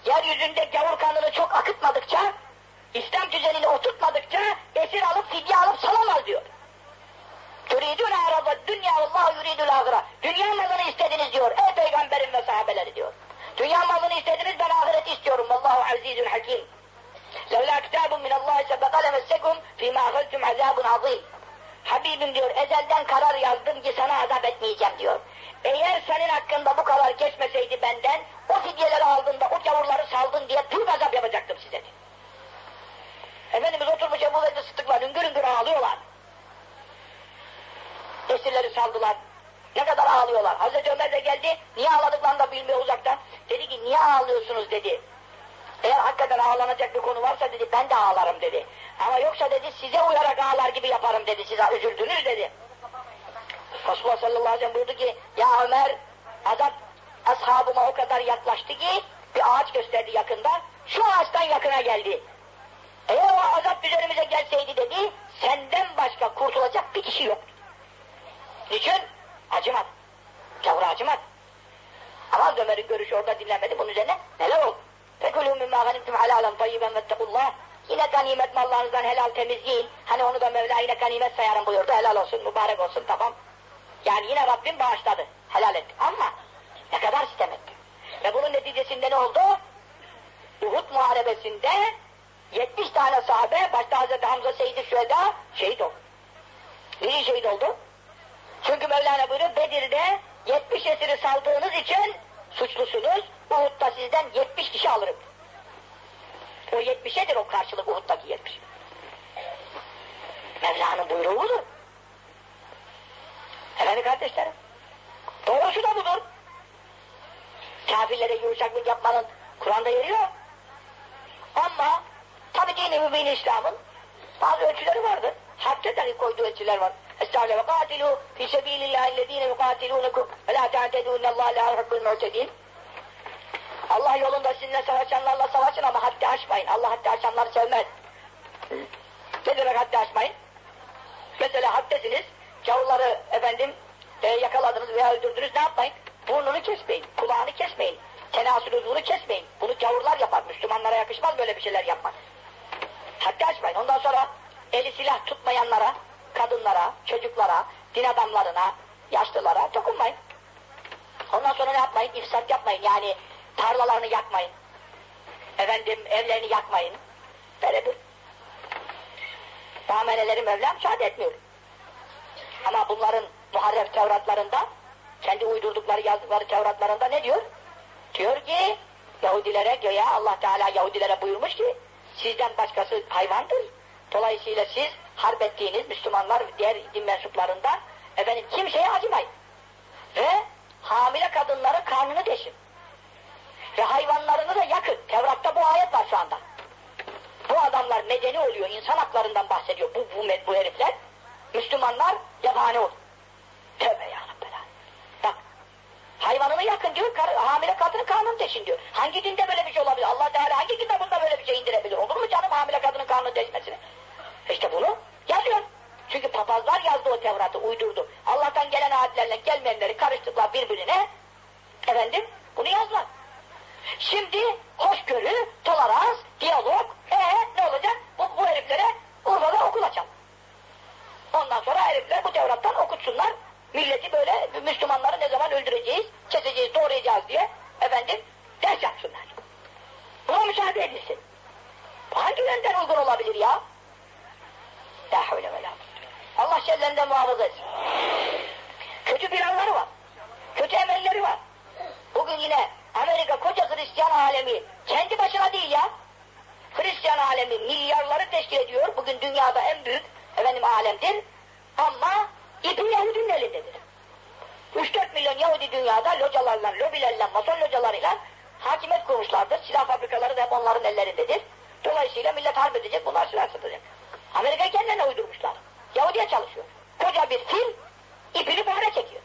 yeryüzünde gavur kanını çok akıtmadıkça, İslam düzenini oturtmadıkça esir alıp fidye alıp salamaz diyor. Turidûne arada dünya Allahu yuridul ahira. Dünya malını istediniz diyor ey peygamberim ve sahabeleri diyor. Dünya malını istediniz ben ahireti istiyorum. Vallahu azizun hakim. Levlâ kitâbun minallâhi sebeka lemessekum fîmâ akhaztum azâbun azîm. Habibim diyor ezelden karar yazdım ki sana azap etmeyeceğim diyor. Eğer senin hakkında bu karar geçmeseydi benden o fidyeleri aldın da o gavurları saldın diye büyük azap yapacaktım size diyor. Efendimiz oturmuş Ebu Bekir Sıddık'la hüngür hüngür ağlıyorlar. Esirleri saldılar. Ne kadar ağlıyorlar. Hazreti Ömer de geldi. Niye ağladıklarını da bilmiyor uzaktan. Dedi ki niye ağlıyorsunuz dedi. Eğer hakikaten ağlanacak bir konu varsa dedi ben de ağlarım dedi. Ama yoksa dedi size uyarak ağlar gibi yaparım dedi. Size üzüldünüz dedi. Resulullah sallallahu aleyhi ve sellem buyurdu ki ya Ömer azap ashabıma o kadar yaklaştı ki bir ağaç gösterdi yakında. Şu ağaçtan yakına geldi. Eğer o azap üzerimize gelseydi dedi senden başka kurtulacak bir kişi yoktu. Niçin? Acımadı. Gavura acımadı. Ama Ömer'in görüşü orada dinlenmedi. Bunun üzerine neler oldu? Fekulû mimmâ ganimtum halâlen tayyiben vettekullah. Yine ganimet mallarınızdan helal temiz yiyin. Hani onu da Mevla yine ganimet sayarım buyurdu. Helal olsun, mübarek olsun, tamam. Yani yine Rabbim bağışladı. Helal etti. Ama ne kadar sitem etti. Ve bunun neticesinde ne oldu? Uhud muharebesinde 70 tane sahabe, başta Hazreti Hamza Seyyid-i Şühedâ şehit oldu. Niçin şehit oldu? Çünkü Mevlana buyuruyor, Bedir'de 70 esiri saldığınız için suçlusunuz, Uhud'da sizden 70 kişi alırım. O 70'edir o karşılık Uhud'daki 70. Mevla'nın buyruğu budur. Efendim kardeşlerim, doğrusu da budur. Kafirlere yumuşaklık yapmanın Kur'an'da yeri yok. Ama tabi dini mübin İslam'ın bazı ölçüleri vardır. Hatta dahi koyduğu ölçüler var. Estağfirullah ve katilu fi sebilillahillezine yukatilûnekum ve la te'tedû innallâhe lâ yuhibbul mu'tedîn. Allah yolunda sizinle savaşanlarla savaşın ama haddi aşmayın. Allah haddi aşanları sevmez. Ne demek haddi aşmayın? Mesela haddesiniz, gavurları yakaladınız veya öldürdünüz, ne yapmayın? Burnunu kesmeyin, kulağını kesmeyin, tenasül uzvunu kesmeyin. Bunu gavurlar yapar, Müslümanlara yakışmaz böyle bir şeyler yapmak. Haddi aşmayın. Ondan sonra eli silah tutmayanlara, kadınlara, çocuklara, din adamlarına, yaşlılara dokunmayın. Ondan sonra ne yapmayın? İfsat yapmayın. Yani tarlalarını yakmayın. Evlerini yakmayın. Böyle bir muameleleri Mevla müsaade etmiyor. Ama bunların muharref Tevratlarında, kendi uydurdukları, yazdıkları Tevratlarında ne diyor? Diyor ki, Yahudilere göya Allah Teala Yahudilere buyurmuş ki, sizden başkası hayvandır. Dolayısıyla siz harp ettiğiniz Müslümanlar, diğer din mensuplarından kimseye acımayın. Ve hamile kadınların karnını deşin. Ve hayvanlarını da yakın. Tevrat'ta bu ayet var şu anda. Bu adamlar medeni oluyor, insan haklarından bahsediyor bu herifler. Müslümanlar yabani olur. Tövbe ya Rabbi. Bak, hayvanını yakın diyor, hamile kadının karnını deşin diyor. Hangi dinde böyle bir şey olabilir? Allah Teala hangi kitabında böyle bir şey indirebilir? Olur mu canım hamile kadının karnını deşmesine? İşte bunu yazıyor. Çünkü papazlar yazdı o Tevrat'ı, uydurdu. Allah'tan gelen ayetlerle gelmeyenleri karıştırdılar birbirine. Bunu yazdılar. Şimdi hoşgörü, tolerans, diyalog, ne olacak? Bu heriflere Urfa'da okul açalım. Ondan sonra herifler bu Tevrat'tan okutsunlar. Milleti böyle Müslümanları ne zaman öldüreceğiz, keseceğiz, doğrayacağız diye ders yapsınlar. Buna müsaade edilsin. Hangi yönden uygun olabilir ya? La havle ve la. Allah şerlerinden muhafaza etsin. Kötü planları var. Kötü emelleri var. Bugün yine Amerika koca Hristiyan alemi, kendi başına değil ya, Hristiyan alemi milyarları teşkil ediyor. Bugün dünyada en büyük alemdir. Ama ipi Yahudinin elindedir. 3-4 milyon Yahudi dünyada localarla, lobilerle, mason localarıyla hakimiyet kurmuşlardır. Silah fabrikaları da hep onların ellerindedir. Dolayısıyla millet harp edecek, bunlar silah satacak. Amerika kendine uydurmuşlar. Yahudi'ye çalışıyor. Koca bir fil ipini buhara çekiyor.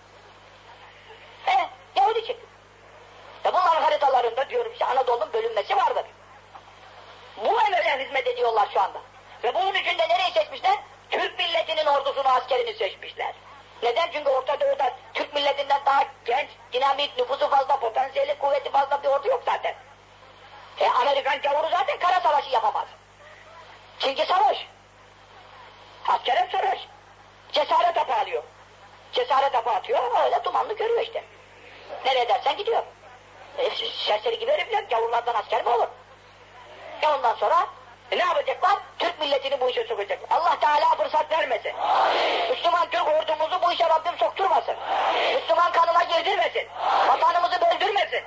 Yahudi çekiyor. Ve bunların haritalarında diyorum işte Anadolu'nun bölünmesi vardır. Bu emre hizmet ediyorlar şu anda. Ve bunun için de nereyi seçmişler? Türk milletinin ordusunu, askerini seçmişler. Neden? Çünkü Orta Doğu'da Türk milletinden daha genç, dinamik, nüfusu fazla, potansiyeli, kuvveti fazla bir ordu yok zaten. Amerikan gavuru zaten kara savaşı yapamaz. Çünkü savaş. Askere savaş. Cesaret hapı alıyor. Cesaret hapı atıyor, öyle dumanlı görüyor işte. Nereye dersen gidiyor. Serseri gibi herifler, gavurlardan asker mi olur? Ondan sonra ne yapacaklar? Türk milletini bu işe sokacaklar. Allah Teala fırsat vermesin. Müslüman Türk ordumuzu bu işe Rabbim sokturmasın. Müslüman kanına girdirmesin. Vatanımızı böldürmesin.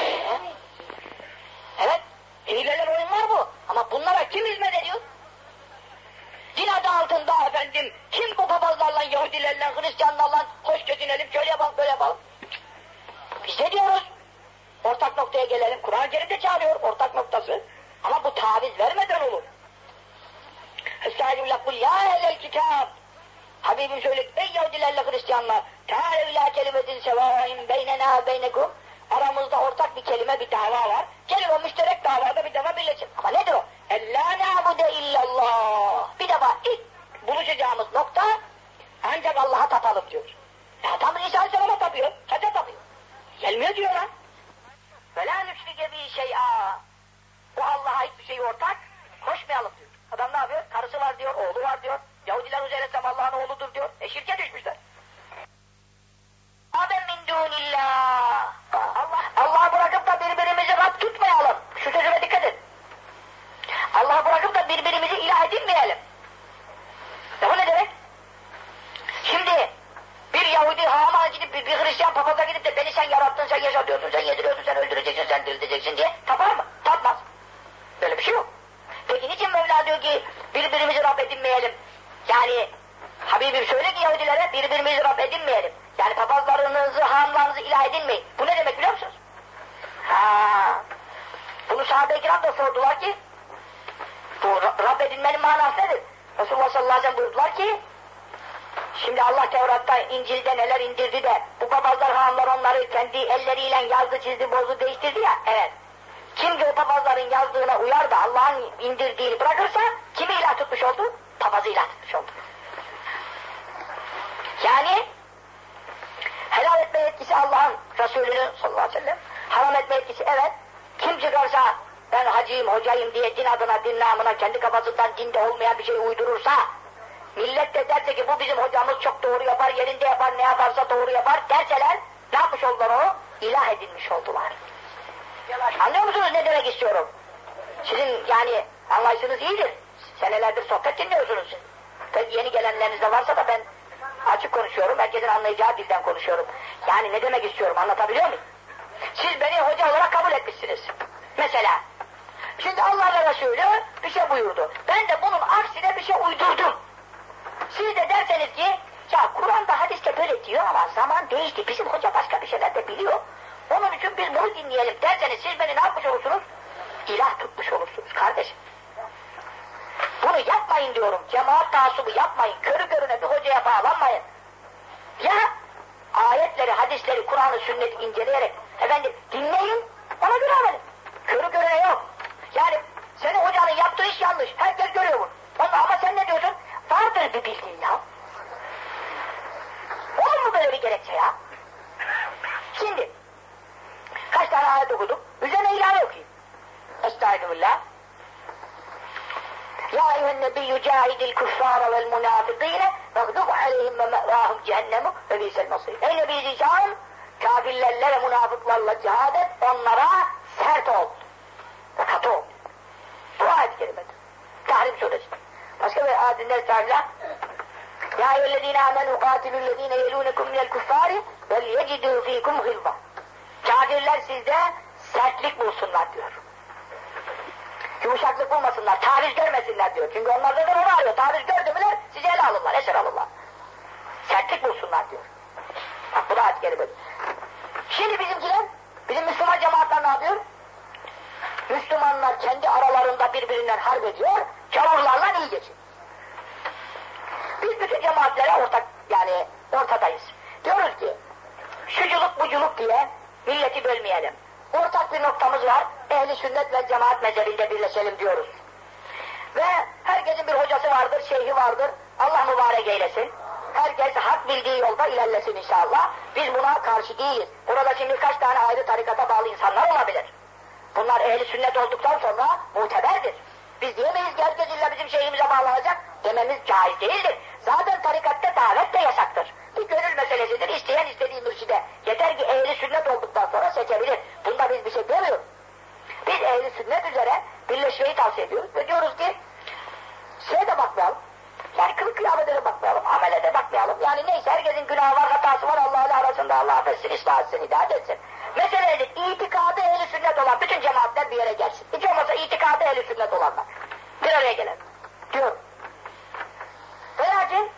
Evet, hileler oyunlar bu. Ama bunlara kim hizmet ediyor? Din adı altında efendim, kim bu papazlarla, Yahudilerle, Hristiyanlarla hoş geçinelim, şöyle yapalım, böyle yapalım. Biz ne diyoruz? Ortak noktaya gelelim. Kur'an-ı Kerim'de çağırıyor ortak noktası. Ama bu taviz vermeden olur. Estağfirullah kul ya ehlel kitab. Habibim söyle, ey Yahudilerle Hristiyanlar, Teâlâ ilâ kelimetin sevâin beynenâ beynekum. Aramızda ortak bir kelime, bir dava var. Gelin o müşterek davada bir defa birleşin. Ama nedir o? Ellâ ne'abude illallah. Bir defa ilk buluşacağımız nokta ancak Allah'a tapalım diyor. Adam İsa Aleyhisselam'a tapıyor. Kaça tapıyor? Gelmiyor diyor lan. وَلَا نُشْرِكَ بِهِ شَيْئًا. O Allah'a hiçbir şey ortak koşmayalım diyor. Adam ne yapıyor? Karısı var diyor, oğlu var diyor. Yahudiler Uzeyr Aleyhisselam Allah'ın oğludur diyor. Şirke düşmüşler. Aben min dunillah. Allah'ı bırakıp da birbirimizi Rab tutmayalım. Şu sözüme dikkat et. Allah'ı bırakıp da birbirimizi ilah edinmeyelim. Bu ne demek? Şimdi bir Yahudi hama gidip bir Hristiyan papaza gidip de beni sen yarattın, sen yaşatıyorsun, sen yediriyorsun, sen öldüreceksin, sen dirilteceksin diye tapar mı? Tapmaz. Böyle bir şey yok. Peki niçin Mevla diyor ki birbirimizi Rab edinmeyelim? Yani Habibim söyle ki Yahudilere birbirimizi Rab edinmeyelim. Yani papazlarınızı, hanlarınızı ilah edinmeyin. Bu ne demek biliyor musunuz? Bunu sahabe-i kiram da sordular ki bu Rab edinmenin manası nedir? Resulullah sallallahu aleyhi ve sellem buyurdular ki şimdi Allah Tevrat'ta, İncil'de neler indirdi de bu papazlar, hanlar onları kendi elleriyle yazdı, çizdi, bozdu, değiştirdi ya. Evet. Kim ki o papazların yazdığına uyar da Allah'ın indirdiğini bırakırsa kimi ilah tutmuş oldu? Papazı ilah tutmuş oldu. Yani helal etme yetkisi Allah'ın Resulü'nün sallallahu aleyhi ve sellem. Haram etme yetkisi evet. Kim çıkarsa ben hacıyım, hocayım diye din adına, din namına kendi kafasından dinde olmayan bir şey uydurursa millet de derse ki bu bizim hocamız çok doğru yapar, yerinde yapar, ne yaparsa doğru yapar derseler ne yapmış oldular o? İlah edinmiş oldular. Anlıyor musunuz ne demek istiyorum? Sizin yani anlayışınız iyidir. Senelerdir sohbet dinliyorsunuz siz. Peki yeni gelenleriniz de varsa da ben açık konuşuyorum, herkesin anlayacağı dilden konuşuyorum. Yani ne demek istiyorum, anlatabiliyor muyum? Siz beni hoca olarak kabul etmişsiniz. Mesela, şimdi Allah ve Resulü bir şey buyurdu. Ben de bunun aksine bir şey uydurdum. Siz de derseniz ki, ya Kur'an'da hadiste böyle diyor ama zaman değişti, bizim hoca başka bir şeyler de biliyor. Onun için biz bunu dinleyelim derseniz siz beni ne yapmış olursunuz? İlah tutmuş olursunuz kardeşim. Bunu yapmayın diyorum. Cemaat taassubu yapmayın. Körü körüne bir hocaya bağlanmayın. Ya ayetleri, hadisleri, Kur'an'ı, sünneti inceleyerek efendim dinleyin, ona göre amelin. Körü körüne yok. Yani senin hocanın yaptığı iş yanlış. Herkes görüyor bunu. Ama sen ne diyorsun? Vardır bir bildiğin ya. Olur mu böyle bir gerekçe ya? Şimdi kaç tane ayet okudum? Üzerine ilave okuyayım. Estağfirullah. Ya eyyühen nebiyyü cahidil kuffâra vel münâfikîne vegdub aleyhim ve me'vâhum cehennemu ve bi'sel masîr. Ey Nebi Zişan, kafirlerle ve münafıklarla cihad et, onlara sert ol. Ve katı ol. Bu ayet-i kerimedir. Tahrim suresi. Başka bir ayetinde estağfirullah. Ya eyyühellezîne âmenû kâtilüllezîne yelûnekum minel kuffâri vel yecidû fîkum gılba. Kafirler sizde sertlik bulsunlar diyor. Yumuşaklık bulmasınlar, taviz görmesinler diyor. Çünkü onlar da onu arıyor. Taviz gördü müler, sizi ele alırlar, esir alırlar. Sertlik bulsunlar diyor. Bak bu da ayet gelip. Şimdi bizimkiler, bizim Müslüman cemaatler ne yapıyor? Müslümanlar kendi aralarında birbirinden harp ediyor, gavurlarla iyi geçin. Biz bütün cemaatlere ortak, yani ortadayız. Diyoruz ki, şuculuk buculuk diye milleti bölmeyelim. Ortak bir noktamız var, ehli sünnet ve cemaat mezhebinde birleşelim diyoruz. Ve herkesin bir hocası vardır, şeyhi vardır, Allah mübarek eylesin. Herkes hak bildiği yolda ilerlesin inşallah. Biz buna karşı değiliz. Burada şimdi kaç tane ayrı tarikata bağlı insanlar olabilir. Bunlar ehli sünnet olduktan sonra muteberdir. Biz diyemeyiz ki herkes illa bizim şeyimize bağlanacak dememiz caiz değildir. Zaten tarikatta davet de yasaktır. Bir gönül meselesidir. İsteyen istediği mürşide. Yeter ki ehli sünnet olduktan sonra seçebilir. Bunda biz bir şey demiyoruz. Biz ehli sünnet üzere birleşmeyi tavsiye ediyoruz ve diyoruz ki şeye de bakmayalım. Yani kılık kıyafete de bakmayalım, amele de bakmayalım. Yani neyse herkesin günahı var, hatası var, Allah ile arasında Allah affetsin, ıslah etsin, hidayet etsin. Mesele nedir? İtikadı ehli sünnet olan bütün cemaatler bir yere gelsin. Hiç olmazsa itikadı ehli sünnet olanlar bir araya gelen. Diyor. Velakin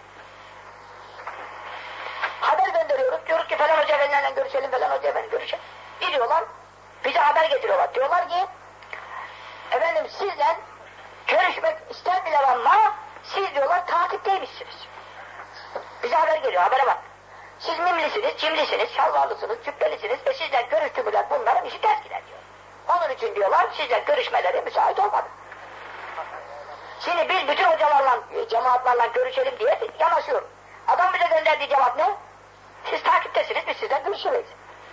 haber gönderiyoruz. Diyoruz ki falan hoca efendilerle görüşelim, falan hoca efendi görüşelim. Gidiyorlar. Bize haber getiriyorlar. Diyorlar ki efendim sizden görüşmek isterdiler ama siz diyorlar takipteymişsiniz. Bize haber geliyor, habere bak. Siz mimlisiniz, cimlisiniz, şalvarlısınız, cübbelisiniz ve sizden görüştüğümüzden bunların işi ters gider diyor. Onun için diyorlar sizden görüşmeleri müsait olmadı. Şimdi biz bütün hocalarla, cemaatlarla görüşelim diye yanaşıyoruz. Adam bize gönderdiği cevap ne? Siz takiptesiniz, biz sizden görüşemeyiz.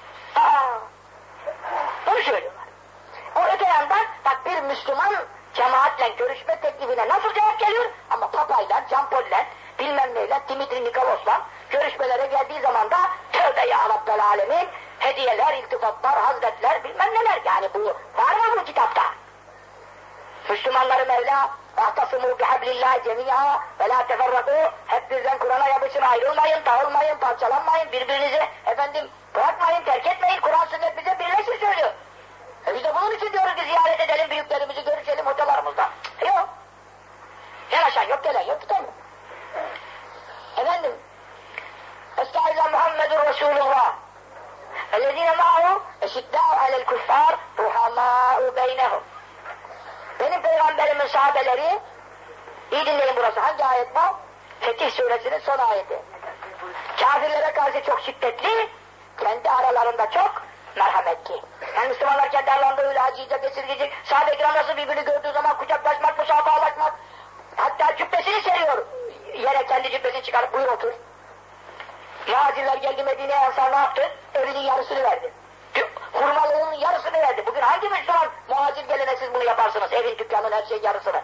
Bunu söylüyorlar. O öte yandan bak bir Müslüman cemaatle görüşme teklifine nasıl cevap geliyor? Ama papayla, Canpoli'yle, bilmem neyle, Dimitri Nikolos'la görüşmelere geldiği zaman da tövbe ya Rabbel Alemin, hediyeler, iltifatlar, hazretler, bilmem neler. Yani bu var mı bu kitapta? Müslümanları Mevla اَحْتَصِمُوا بِحَبْلِ اللّٰهِ جَمِيعًا وَلَا تَفَرَّقُوا hep birden Kur'an'a yapışın, ayrılmayın, dağılmayın, parçalanmayın, birbirinizi efendim bırakmayın, terk etmeyin. Kur'an sünnet bize birleşir söylüyor. Biz de bunun için diyoruz ki ziyaret edelim, büyüklerimizi görüşelim hocalarımızla. Yok. Yanaşan yok, gelen yok, tutan yok. Efendim, Estağfirullah Muhammedun Resulullah. اَلَّذ۪ينَ مَعَهُ اَشِدَّاءُ عَلَى الْكُفَّارِ رُحَمَاءُ بَيْنَهُمْ. Benim peygamberimin sahabeleri, iyi dinleyin burası, hangi ayet bu? Fetih suresinin son ayeti. Kafirlere karşı çok şiddetli, kendi aralarında çok merhametli. Yani Müslümanlar kendi aralarında öyle acıyacak, esirgeyecek, sahabe-i kiram nasıl birbirini gördüğü zaman kucaklaşmak, musafahalaşmak, hatta cübbesini seriyor, yere kendi cübbesini çıkarıp buyur otur. Muhacirler geldi Medine'ye, Ensar ne yaptı? Evinin yarısını verdi. Hurmalığının yarısını verdi. Bugün hangi Müslüman muhacir gelene siz bunu yaparsınız? Evin, dükkanın, her şeyin yarısını.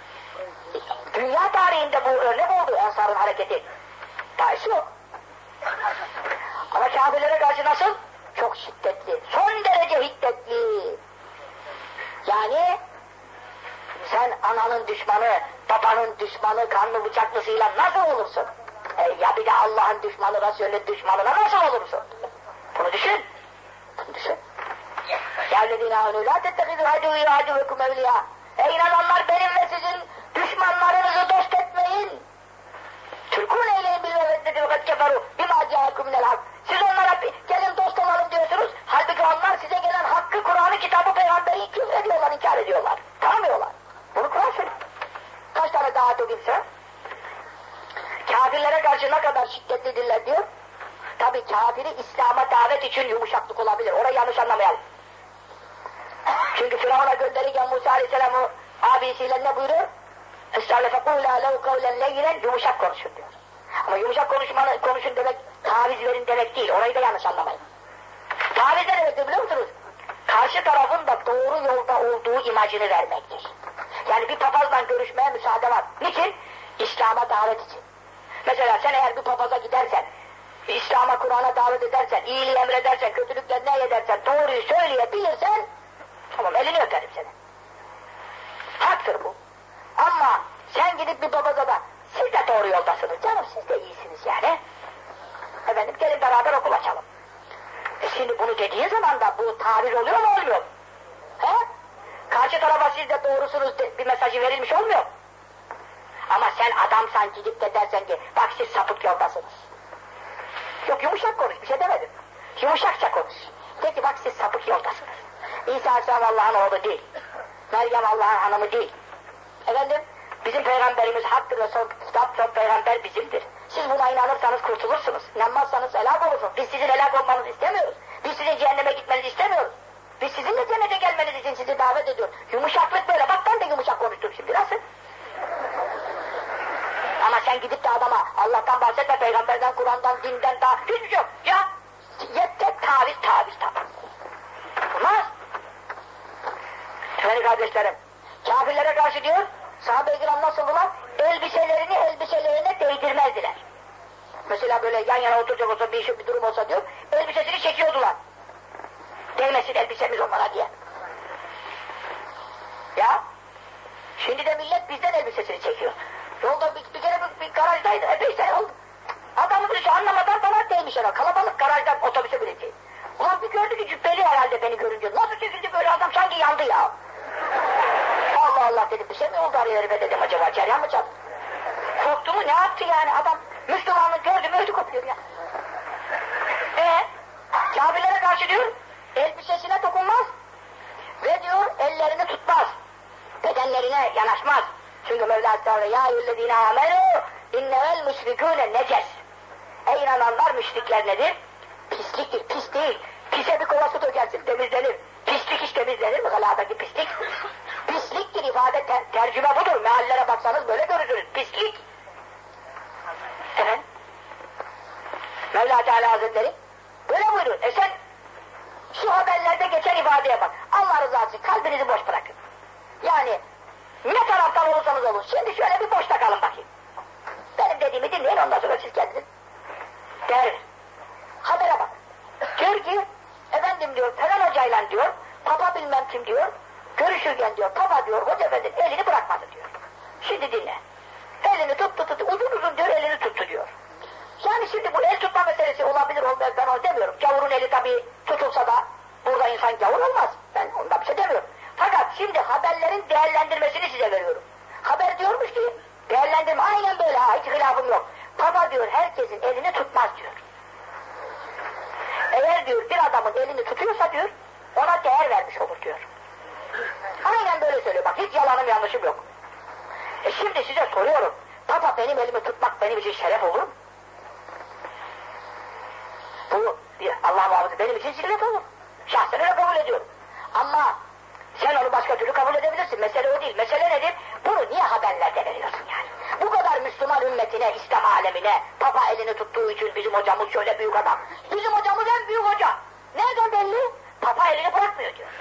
Dünya tarihinde bu örnek oldu Ensar'ın hareketi. Daha yok. Ama kafirlere karşı nasıl? Çok şiddetli. Son derece hiddetli. Yani sen ananın düşmanı, babanın düşmanı, kanlı bıçaklısıyla nasıl olursun? Ya bir de Allah'ın düşmanı, Resul'ün düşmanına nasıl olursun? Bunu düşün. Bunu düşün. يَاَلَّذ۪ينَ اَنُوا لَا تَتَّخِذُوا عَدُوِّ وَعَدُوَّكُمْ اَوْلِيَا. Ey inananlar benim ve sizin düşmanlarınızı dost etmeyin. Türkûn eyleyhin billâveddeti ve kad keferû bimâ câekum minel hak. Siz onlara gelin dost olalım diyorsunuz. Halbuki onlar size gelen hakkı, Kur'an'ı, kitabı, peygamberi küfrediyorlar, inkar ediyorlar. Tanımıyorlar. Bunu Kur'an söylüyor. Kaç tane davet edilse? Kafirlere karşı ne kadar şiddetlidirler diyor. Tabi kafiri İslam'a davet için yumuşaklık olabilir. Orayı yanlış anlamayalım. Çünkü Firavun'a gönderirken Musa Aleyhisselam'ı abisiyle ne buyuruyor? Estağfirullah fekûlâ lev kavlen leyyilen, yumuşak konuşun diyor. Ama yumuşak konuşun demek, taviz verin demek değil. Orayı da yanlış anlamayın. Taviz ne demektir biliyor musunuz? Karşı tarafın da doğru yolda olduğu imajını vermektir. Yani bir papazla görüşmeye müsaade var. Niçin? İslam'a davet için. Mesela sen eğer bir papaza gidersen, İslam'a, Kur'an'a davet edersen, iyiliği emredersen, kötülükten ne edersen, doğruyu söyleyebilirsen, tamam elini öperim seni. Haktır bu. Ama sen gidip bir papaza da, siz de doğru yoldasınız canım, siz de iyisiniz yani. Efendim gelin beraber okul açalım. Şimdi bunu dediğin zaman da bu tabir oluyor mu olmuyor? He? Karşı tarafa siz de doğrusunuz bir mesajı verilmiş olmuyor. Ama sen adamsan gidip de dersen ki, bak siz sapık yoldasınız. Yok yumuşak konuş, bir şey demedim. Yumuşakça konuş. De ki bak siz sapık yoldasınız. İsa Aleyhisselam Allah'ın oğlu değil. Meryem Allah'ın hanımı değil. Efendim, bizim peygamberimiz haktır ve son kitap, son peygamber bizimdir. Siz buna inanırsanız kurtulursunuz. İnanmazsanız helak olursunuz. Biz sizin helak olmanızı istemiyoruz. Biz sizin cehenneme gitmenizi istemiyoruz. Biz sizinle cennete gelmeniz için sizi davet ediyoruz. Yumuşaklık böyle. Bak ben de yumuşak konuştum şimdi. Nasıl? Ama sen gidip de adama Allah'tan bahsetme, peygamberden, Kur'an'dan, dinden daha hiçbir şey yok. Ya tek taviz. Olmaz. Efendim kardeşlerim, kafirlere karşı diyor, sahabe-i kiram nasıldılar? Elbiselerine değdirmezdiler. Mesela böyle yan yana oturacak olsa bir durum olsa diyor, elbisesini çekiyordular. Değmesin elbisemiz onlara diye. Ya, şimdi de millet bizden elbisesini çekiyor. Yolda bir kere bir garajdaydı, epey sene oldu. Adamın birisi anlamadan bana değmiş herhalde. Kalabalık garajdan otobüse binecek. Ulan bir gördü ki cübbeli herhalde beni görünce. Nasıl çekildi böyle adam sanki yandı ya. Allah Allah dedim, bir şey mi oldu araya herife dedim acaba, ceryan mı çarptı? Korktu mu, ne yaptı yani adam? Müslümanlığı gördü mü ödü kopuyor ya. Kafirlere karşı diyor, elbisesine dokunmaz ve diyor ellerini tutmaz. Bedenlerine yanaşmaz. Çünkü Mevla Teala ya eyyühellezine amenû innemel müşrikûne neces. Ey inananlar, müşrikler nedir? Pisliktir, pis değil. Pise bir kova su dökersin, temizlenir. Pislik hiç temizlenir mi? Galadaki pislik. Pisliktir ifade, tercüme budur. Meallere baksanız böyle görürsünüz. Pislik. Efendim? Mevla Teala Hazretleri böyle buyurun. Sen şu haberlerde geçen ifadeye bak. Allah rızası için kalbinizi boş bırakın. Yani ne taraftan olursanız olun. Şimdi şöyle bir boşta kalın bakayım. Benim dediğimi dinleyin, ondan sonra siz kendiniz der. Habere bak. Diyor ki, efendim diyor, falan hocayla diyor, papa bilmem kim diyor, görüşürken diyor, papa diyor, hoca efendinin elini bırakmadı diyor. Şimdi dinle. Elini tuttu, uzun diyor, elini tuttu diyor. Yani şimdi bu el tutma meselesi olabilir, olmaz, ben onu demiyorum. Gavurun eli tabii tutulsa da, burada insan gavur olmaz. Ben ondan bir şey demiyorum. Fakat şimdi haberlerin değerlendirmesini size veriyorum. Haber diyormuş ki, değerlendirme aynen böyle, hiç hilafım yok. Papa diyor, herkesin elini tutmaz diyor. Eğer diyor bir adamın elini tutuyorsa diyor, ona değer vermiş olur diyor. Aynen böyle söylüyor, bak hiç yalanım yanlışım yok. Şimdi size soruyorum, Papa benim elimi tutmak benim için şeref olur mu? Bu Allah muhafaza benim için şeref olur. Şahsen öyle kabul ediyorum. Ama sen onu başka türlü kabul edebilirsin, mesele o değil. Mesele nedir? Bunu niye haberlerde veriyorsun yani? Bu kadar Müslüman ümmetine, İslam alemine, Papa elini tuttuğu için bizim hocamız şöyle büyük adam. Bizim hocamız en büyük hoca. Nereden belli? Papa elini bırakmıyor diyor.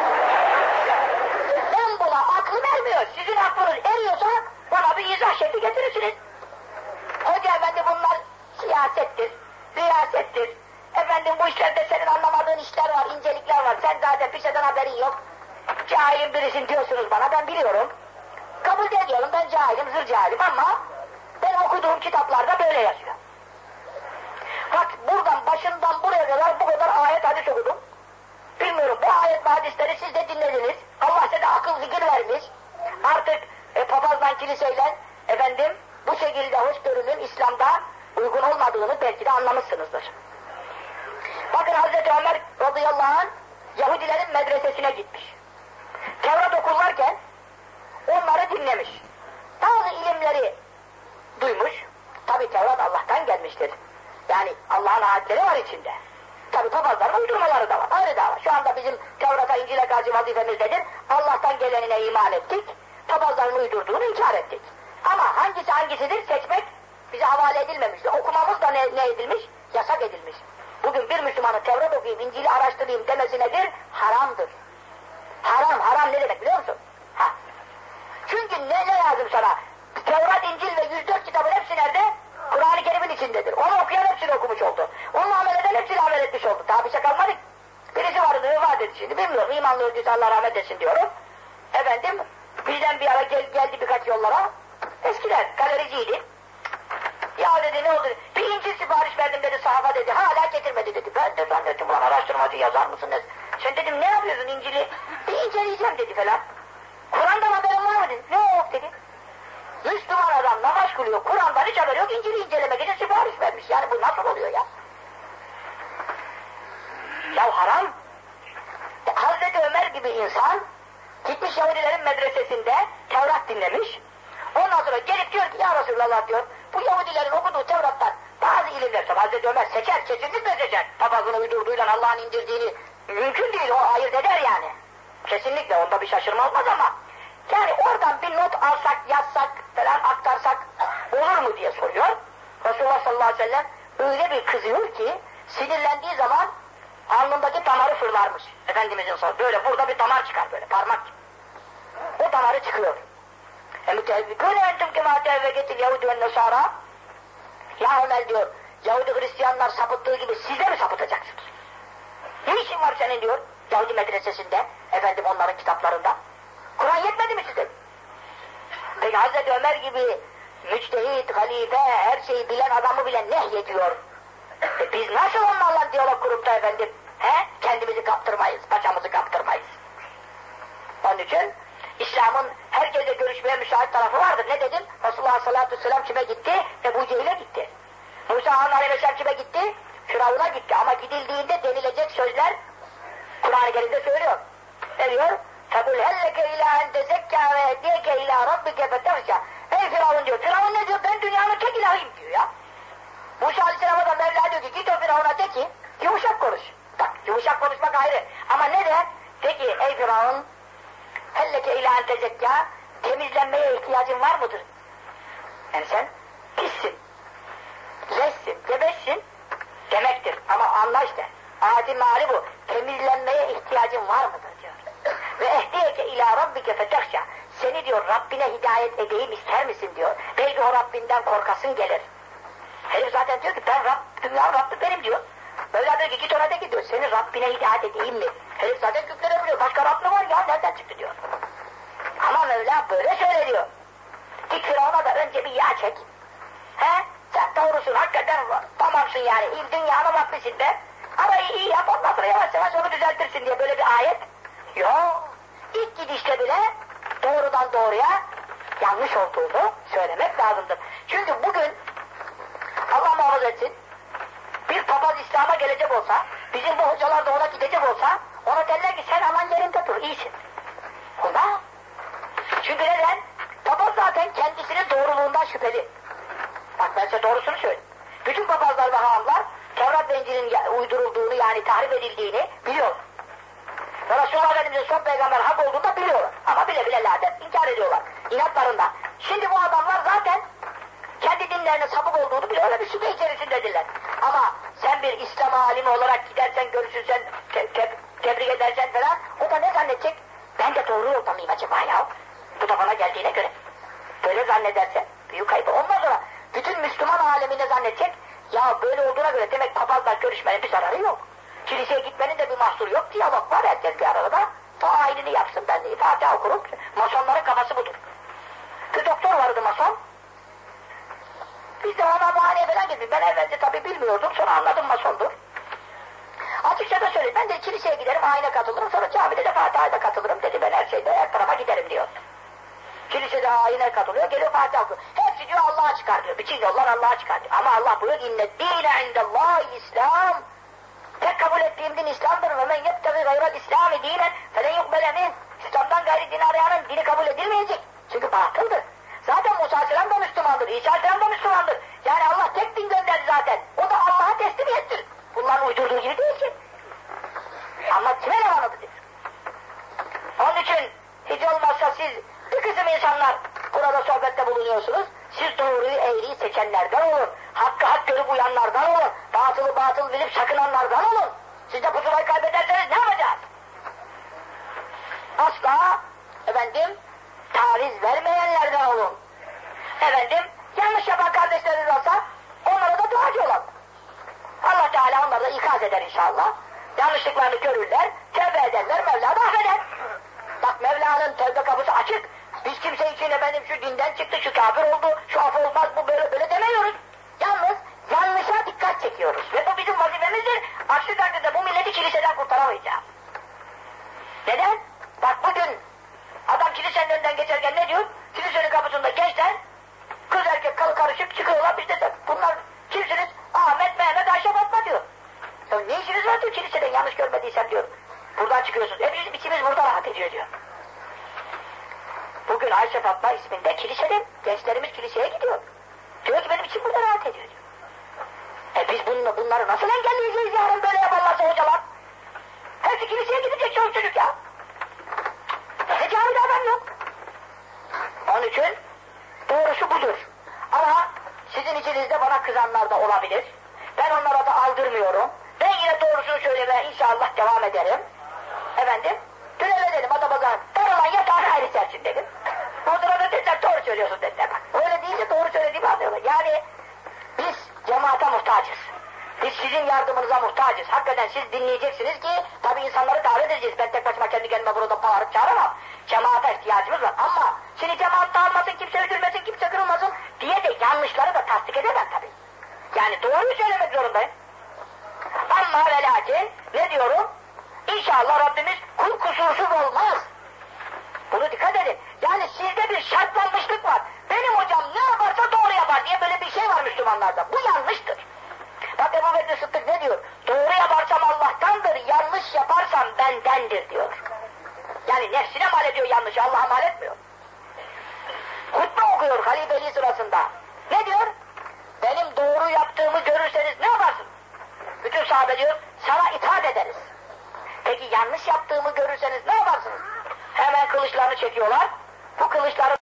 Ben buna aklım ermiyor. Sizin aklınız eriyorsa bana bir izah şekli getirirsiniz. Hoca efendi bunlar siyasettir, riyasettir. Efendim bu işlerde senin anlamadığın işler var, incelikler var. Sen zaten bir şeyden haberin yok. Cahilim birisin diyorsunuz bana, ben biliyorum. Kabul ediyorum, ben cahilim, zır cahilim ama ben okuduğum kitaplarda böyle yazıyor. Bak buradan, başından buraya kadar bu kadar ayet hadis okudum. Bilmiyorum, bu ayet ve hadisleri siz de dinlediniz. Allah size de akıl zikir vermiş. Artık papazdan kiliseyle efendim bu şekilde hoşgörünün İslam'da uygun olmadığını belki de anlamışsınızdır. Bakın Hazreti Ömer radıyallahu anh Yahudilerin medresesine gitmiş. Tevrat okurlarken onları dinlemiş. Bazı ilimleri duymuş. Tabi Tevrat Allah'tan gelmiştir. Yani Allah'ın ayetleri var içinde. Tabi papazların uydurmaları da var. Ayrı da var. Şu anda bizim Tevrat'a, İncil'e karşı vazifemiz nedir? Allah'tan gelenine iman ettik. Papazların uydurduğunu inkar ettik. Ama hangisidir seçmek bize havale edilmemiştir. Okumamız da ne edilmiş? Yasak edilmiş. Bugün bir Müslümanın Tevrat okuyayım, İncil'i araştırayım demesi nedir? Haramdır. Haram ne demek biliyor musun? Çünkü ne lazım sana? Tevrat, İncil ve 104 kitabın hepsi nerede? Kur'an-ı Kerim'in içindedir. Onu okuyan hepsini okumuş oldu. Onun amel eden hepsini amel etmiş oldu. Daha bir şey kalmadı. Birisi vardı, vefat etti şimdi. Bilmiyorum, imanlı öldüyse Allah rahmet etsin diyorum. Efendim, bizden bir ara geldi birkaç yollara. Eskiden galericiydi. Ya dedi ne oldu? Bir İncil sipariş verdim dedi, sahafa dedi. Hala getirmedi dedi. Ben de zannettim ulan araştırmacı yazar mısınız? Sen dedim ne yapıyorsun İncil'i? Bir inceleyeceğim dedi falan. Kur'an'dan haberin var mı dedi. Ne yok dedi. Müslüman adam namaz kılıyor, Kur'an'dan hiç haberi yok, İncil'i incelemek için sipariş vermiş. Yani bu nasıl oluyor ya? Ya haram. Hazreti Ömer gibi insan gitmiş Yahudilerin medresesinde Tevrat dinlemiş. Ondan sonra gelip diyor ki ya Resulallah diyor, bu Yahudilerin okuduğu Tevrat'tan bazı ilimler, Hazreti Ömer seçer, kesinlikle seçer. Papazın uydurduğuyla Allah'ın indirdiğini mümkün değil, o ayırt eder yani. Kesinlikle, onda bir şaşırma olmaz ama. Yani oradan bir not alsak, yazsak falan aktarsak olur mu diye soruyor. Resulullah sallallahu aleyhi ve sellem öyle bir kızıyor ki sinirlendiği zaman alnındaki damarı fırlarmış. Efendimizin sonra böyle burada bir damar çıkar böyle parmak. damarı çıkıyor. Mütevfikûne entüm kemâ tevveketil Yahudi ve Nesara. Ya Ömer diyor, Yahudi Hristiyanlar sapıttığı gibi siz de mi sapıtacaksınız? Ne işin var senin diyor, Yahudi medresesinde, efendim onların kitaplarında. Kur'an yetmedi mi size? Peki Hazreti Ömer gibi müçtehit, halife, her şeyi bilen adamı bile nehyediyor. Biz nasıl onlarla diyalog kurup da efendim, kendimizi kaptırmayız, paçamızı kaptırmayız. Onun için İslam'ın herkese görüşmeye müsait tarafı vardır. Ne dedim? Resulullah sallallahu aleyhi ve sellem kime gitti? Ebu Cehil'e gitti. Musa aleyhisselam kime gitti? Firavun'a gitti. Ama gidildiğinde denilecek sözler Kur'an-ı Kerim'de söylüyor. Ne diyor? فَقُلْ هَلَّكَ اِلَٰ اَنْ تَزَكَّى وَاَدِيَكَ اِلٰى رَبِّكَ فَتَغْشَى. Ey Firavun diyor. Firavun ne diyor? Ben dünyanın tek ilahıyım diyor ya. Musa aleyhisselama da Mevla diyor ki git o Firavun'a de ki yumuşak konuş. Bak yumuşak konuşmak ayrı. Ama ne de? De ki ey Firavun helleke ilâ en tezekkâ, temizlenmeye ihtiyacın var mıdır? Yani sen pissin, leşsin, gebeşsin demektir. Ama anla işte, adi mali bu. Temizlenmeye ihtiyacın var mıdır diyor. Ve ehdiyeke ilâ rabbike fetekşâ. Seni diyor Rabbine hidayet edeyim ister misin diyor. Belki o Rabbinden korkasın gelir. Herif zaten diyor ki ben dünyanın Rabbi benim diyor. Mevla diyor ki git ona de ki diyor, seni Rabbine hidayet edeyim mi? Herif zaten küfredebiliyor, başka Rab mı var ya, nereden çıktı diyor. Ama Mevla böyle söylüyor. Git Firavun'a da önce bir yağ çek. Sen doğrusun, hakikaten tamamsın yani, dünyanın Rabbisisin de. Arayı iyi yap, ondan sonra yavaş yavaş onu düzeltirsin diye böyle bir ayet. Yok, ilk gidişte bile doğrudan doğruya yanlış olduğunu söylemek lazımdır. Çünkü bugün Allah muhafaza etsin, bir papaz İslam'a gelecek olsa, bizim bu hocalar da ona gidecek olsa, ona derler ki sen aman yerinde dur, iyisin. Onda. Çünkü neden? Papaz zaten kendisinin doğruluğundan şüpheli. Bak ben size doğrusunu söyleyeyim. Bütün papazlar ve hahamlar, Tevrat ve İncil'in uydurulduğunu yani tahrip edildiğini biliyor. Ve Resulullah Efendimiz'in son peygamber hak olduğunu da biliyorlar. Ama bile bile lanet inkar ediyorlar. İnatlarından. Şimdi bu adamlar zaten kendi dinlerine sapık olduğunu bile öyle bir şüphe içerisindedirler. Ama sen bir İslam alimi olarak gidersen, görüşürsen, tebrik edersen falan, o da ne zannedecek? Ben de doğru yolda mıyım acaba ya? Bu da bana geldiğine göre. Böyle zannederse büyük kaybı. Ondan sonra bütün Müslüman alemi ne zannedecek? Ya böyle olduğuna göre demek papazla görüşmenin bir zararı yok. Kiliseye gitmenin de bir mahsuru yok. Diyalog var, herkes bir arada. Failini yapsın, ben de Fatiha okurum. Masonların kafası budur. Bir doktor vardı mason. Biz de ona muayeneye falan gittik. Ben evvelce tabii bilmiyordum, sonra anladım masondur. Açıkça da söyleyeyim, ben de kiliseye giderim, ayine katılırım, sonra camide de Fatiha'ya da katılırım dedi. Ben her şeyde, her tarafa giderim diyor. Kilisede ayine katılıyor, geliyor Fatiha okuyor. Hepsi diyor Allah'a çıkar diyor. Bütün yollar Allah'a çıkar diyor. Ama Allah buyuruyor, inne dîne indellâhi İslam. Tek kabul ettiğim din İslam'dır. Ve men yebtegi gayrel İslâmi dînen felen yukbele min. İslam'dan gayri din arayanın dini kabul edilmeyecek. Çünkü batıldır. Zaten Musa Aleyhisselam da Müslümandır, İsa Aleyhisselam da Müslümandır. Yani Allah tek din gönderdi zaten. O da Allah'a teslimiyettir. Bunların uydurduğu gibi değil ki. Ama kime ne anlatıdır? Onun için hiç olmazsa siz bir kısım insanlar burada sohbette bulunuyorsunuz. Siz doğruyu eğriyi seçenlerden olun. Hakkı hak görüp uyanlardan olun. Batılı batıl bilip sakınanlardan olun. Siz de pusulayı kaybederseniz ne yapacağız? Asla efendim taviz vermeyenlerden olun. Efendim yanlış yapan kardeşleriniz olsa onlara da duacı olun. Allah Teala onları da ikaz eder inşallah. Yanlışlıklarını görürler, tevbe ederler, Mevla da affeder. Bak Mevla'nın tevbe kapısı açık. Biz kimse için efendim şu dinden çıktı, şu kafir oldu, şu af olmaz, bu böyle böyle demiyoruz. Yalnız yanlışa dikkat çekiyoruz. Ve bu bizim vazifemizdir. Aksi takdirde bu milleti kiliseden kurtaramayacağız. Neden? Bak bugün adam kilisenin önünden geçerken ne diyor? Kilisenin kapısında gençler, kız erkek karışık çıkıyorlar, biz de bunlar kimsiniz? Ahmet, Mehmet, Ayşe, Fatma diyor. Ya ne işiniz var diyor kiliseden, yanlış görmediysem diyor. Buradan çıkıyorsunuz. Bizim içimiz burada rahat ediyor diyor. Bugün Ayşe Fatma isminde kiliseden gençlerimiz kiliseye gidiyor. Diyor ki benim için burada rahat ediyor diyor. Biz bunları nasıl engelleyeceğiz yarın böyle yaparlarsa hocalar? Hepsi kiliseye gidecek çocuk ya. Ne cahil adam yok. Onun için doğrusu budur. Ama sizin içinizde bana kızanlar da olabilir. Ben onlara da aldırmıyorum. Ben yine doğrusunu söylemeye inşallah devam ederim. Efendim, dün öyle dedim Adapazarı. Aman yatağını ayrı sersin dedim. O sırada dediler doğru söylüyorsun dediler bak. Öyle deyince doğru söylediğimi anlıyorlar. Yani biz cemaate muhtacız. Biz sizin yardımınıza muhtacız. Hakikaten siz dinleyeceksiniz ki tabii insanları davet edeceğiz. Ben tek başıma kendi kendime burada bağırıp çağıramam. Cemaate ihtiyacımız var. Ama şimdi cemaat dağılmasın, kimse üzülmesin, kimse kırılmasın diye de yanlışları da tasdik edemem tabii. Yani doğruyu söylemek zorundayım. Ama ve lakin ne diyorum? İnşallah Rabbimiz kul kusursuz olmaz. Bunu dikkat edin. Yani sizde bir şartlanmışlık var. Benim hocam ne yaparsa doğru yapar diye böyle bir şey var Müslümanlarda. Bu yanlıştır. Bak Ebu Bekir Sıddık ne diyor? Doğru yaparsam Allah'tandır, yanlış yaparsam bendendir diyor. Yani nefsine mal ediyor yanlışı, Allah'a mal etmiyor. Hutbe okuyor halifeliği sırasında. Ne diyor? Benim doğru yaptığımı görürseniz ne yaparsınız? Bütün sahabe diyor, sana itaat ederiz. Peki yanlış yaptığımı görürseniz ne yaparsınız? Hemen kılıçlarını çekiyorlar. Bu kılıçları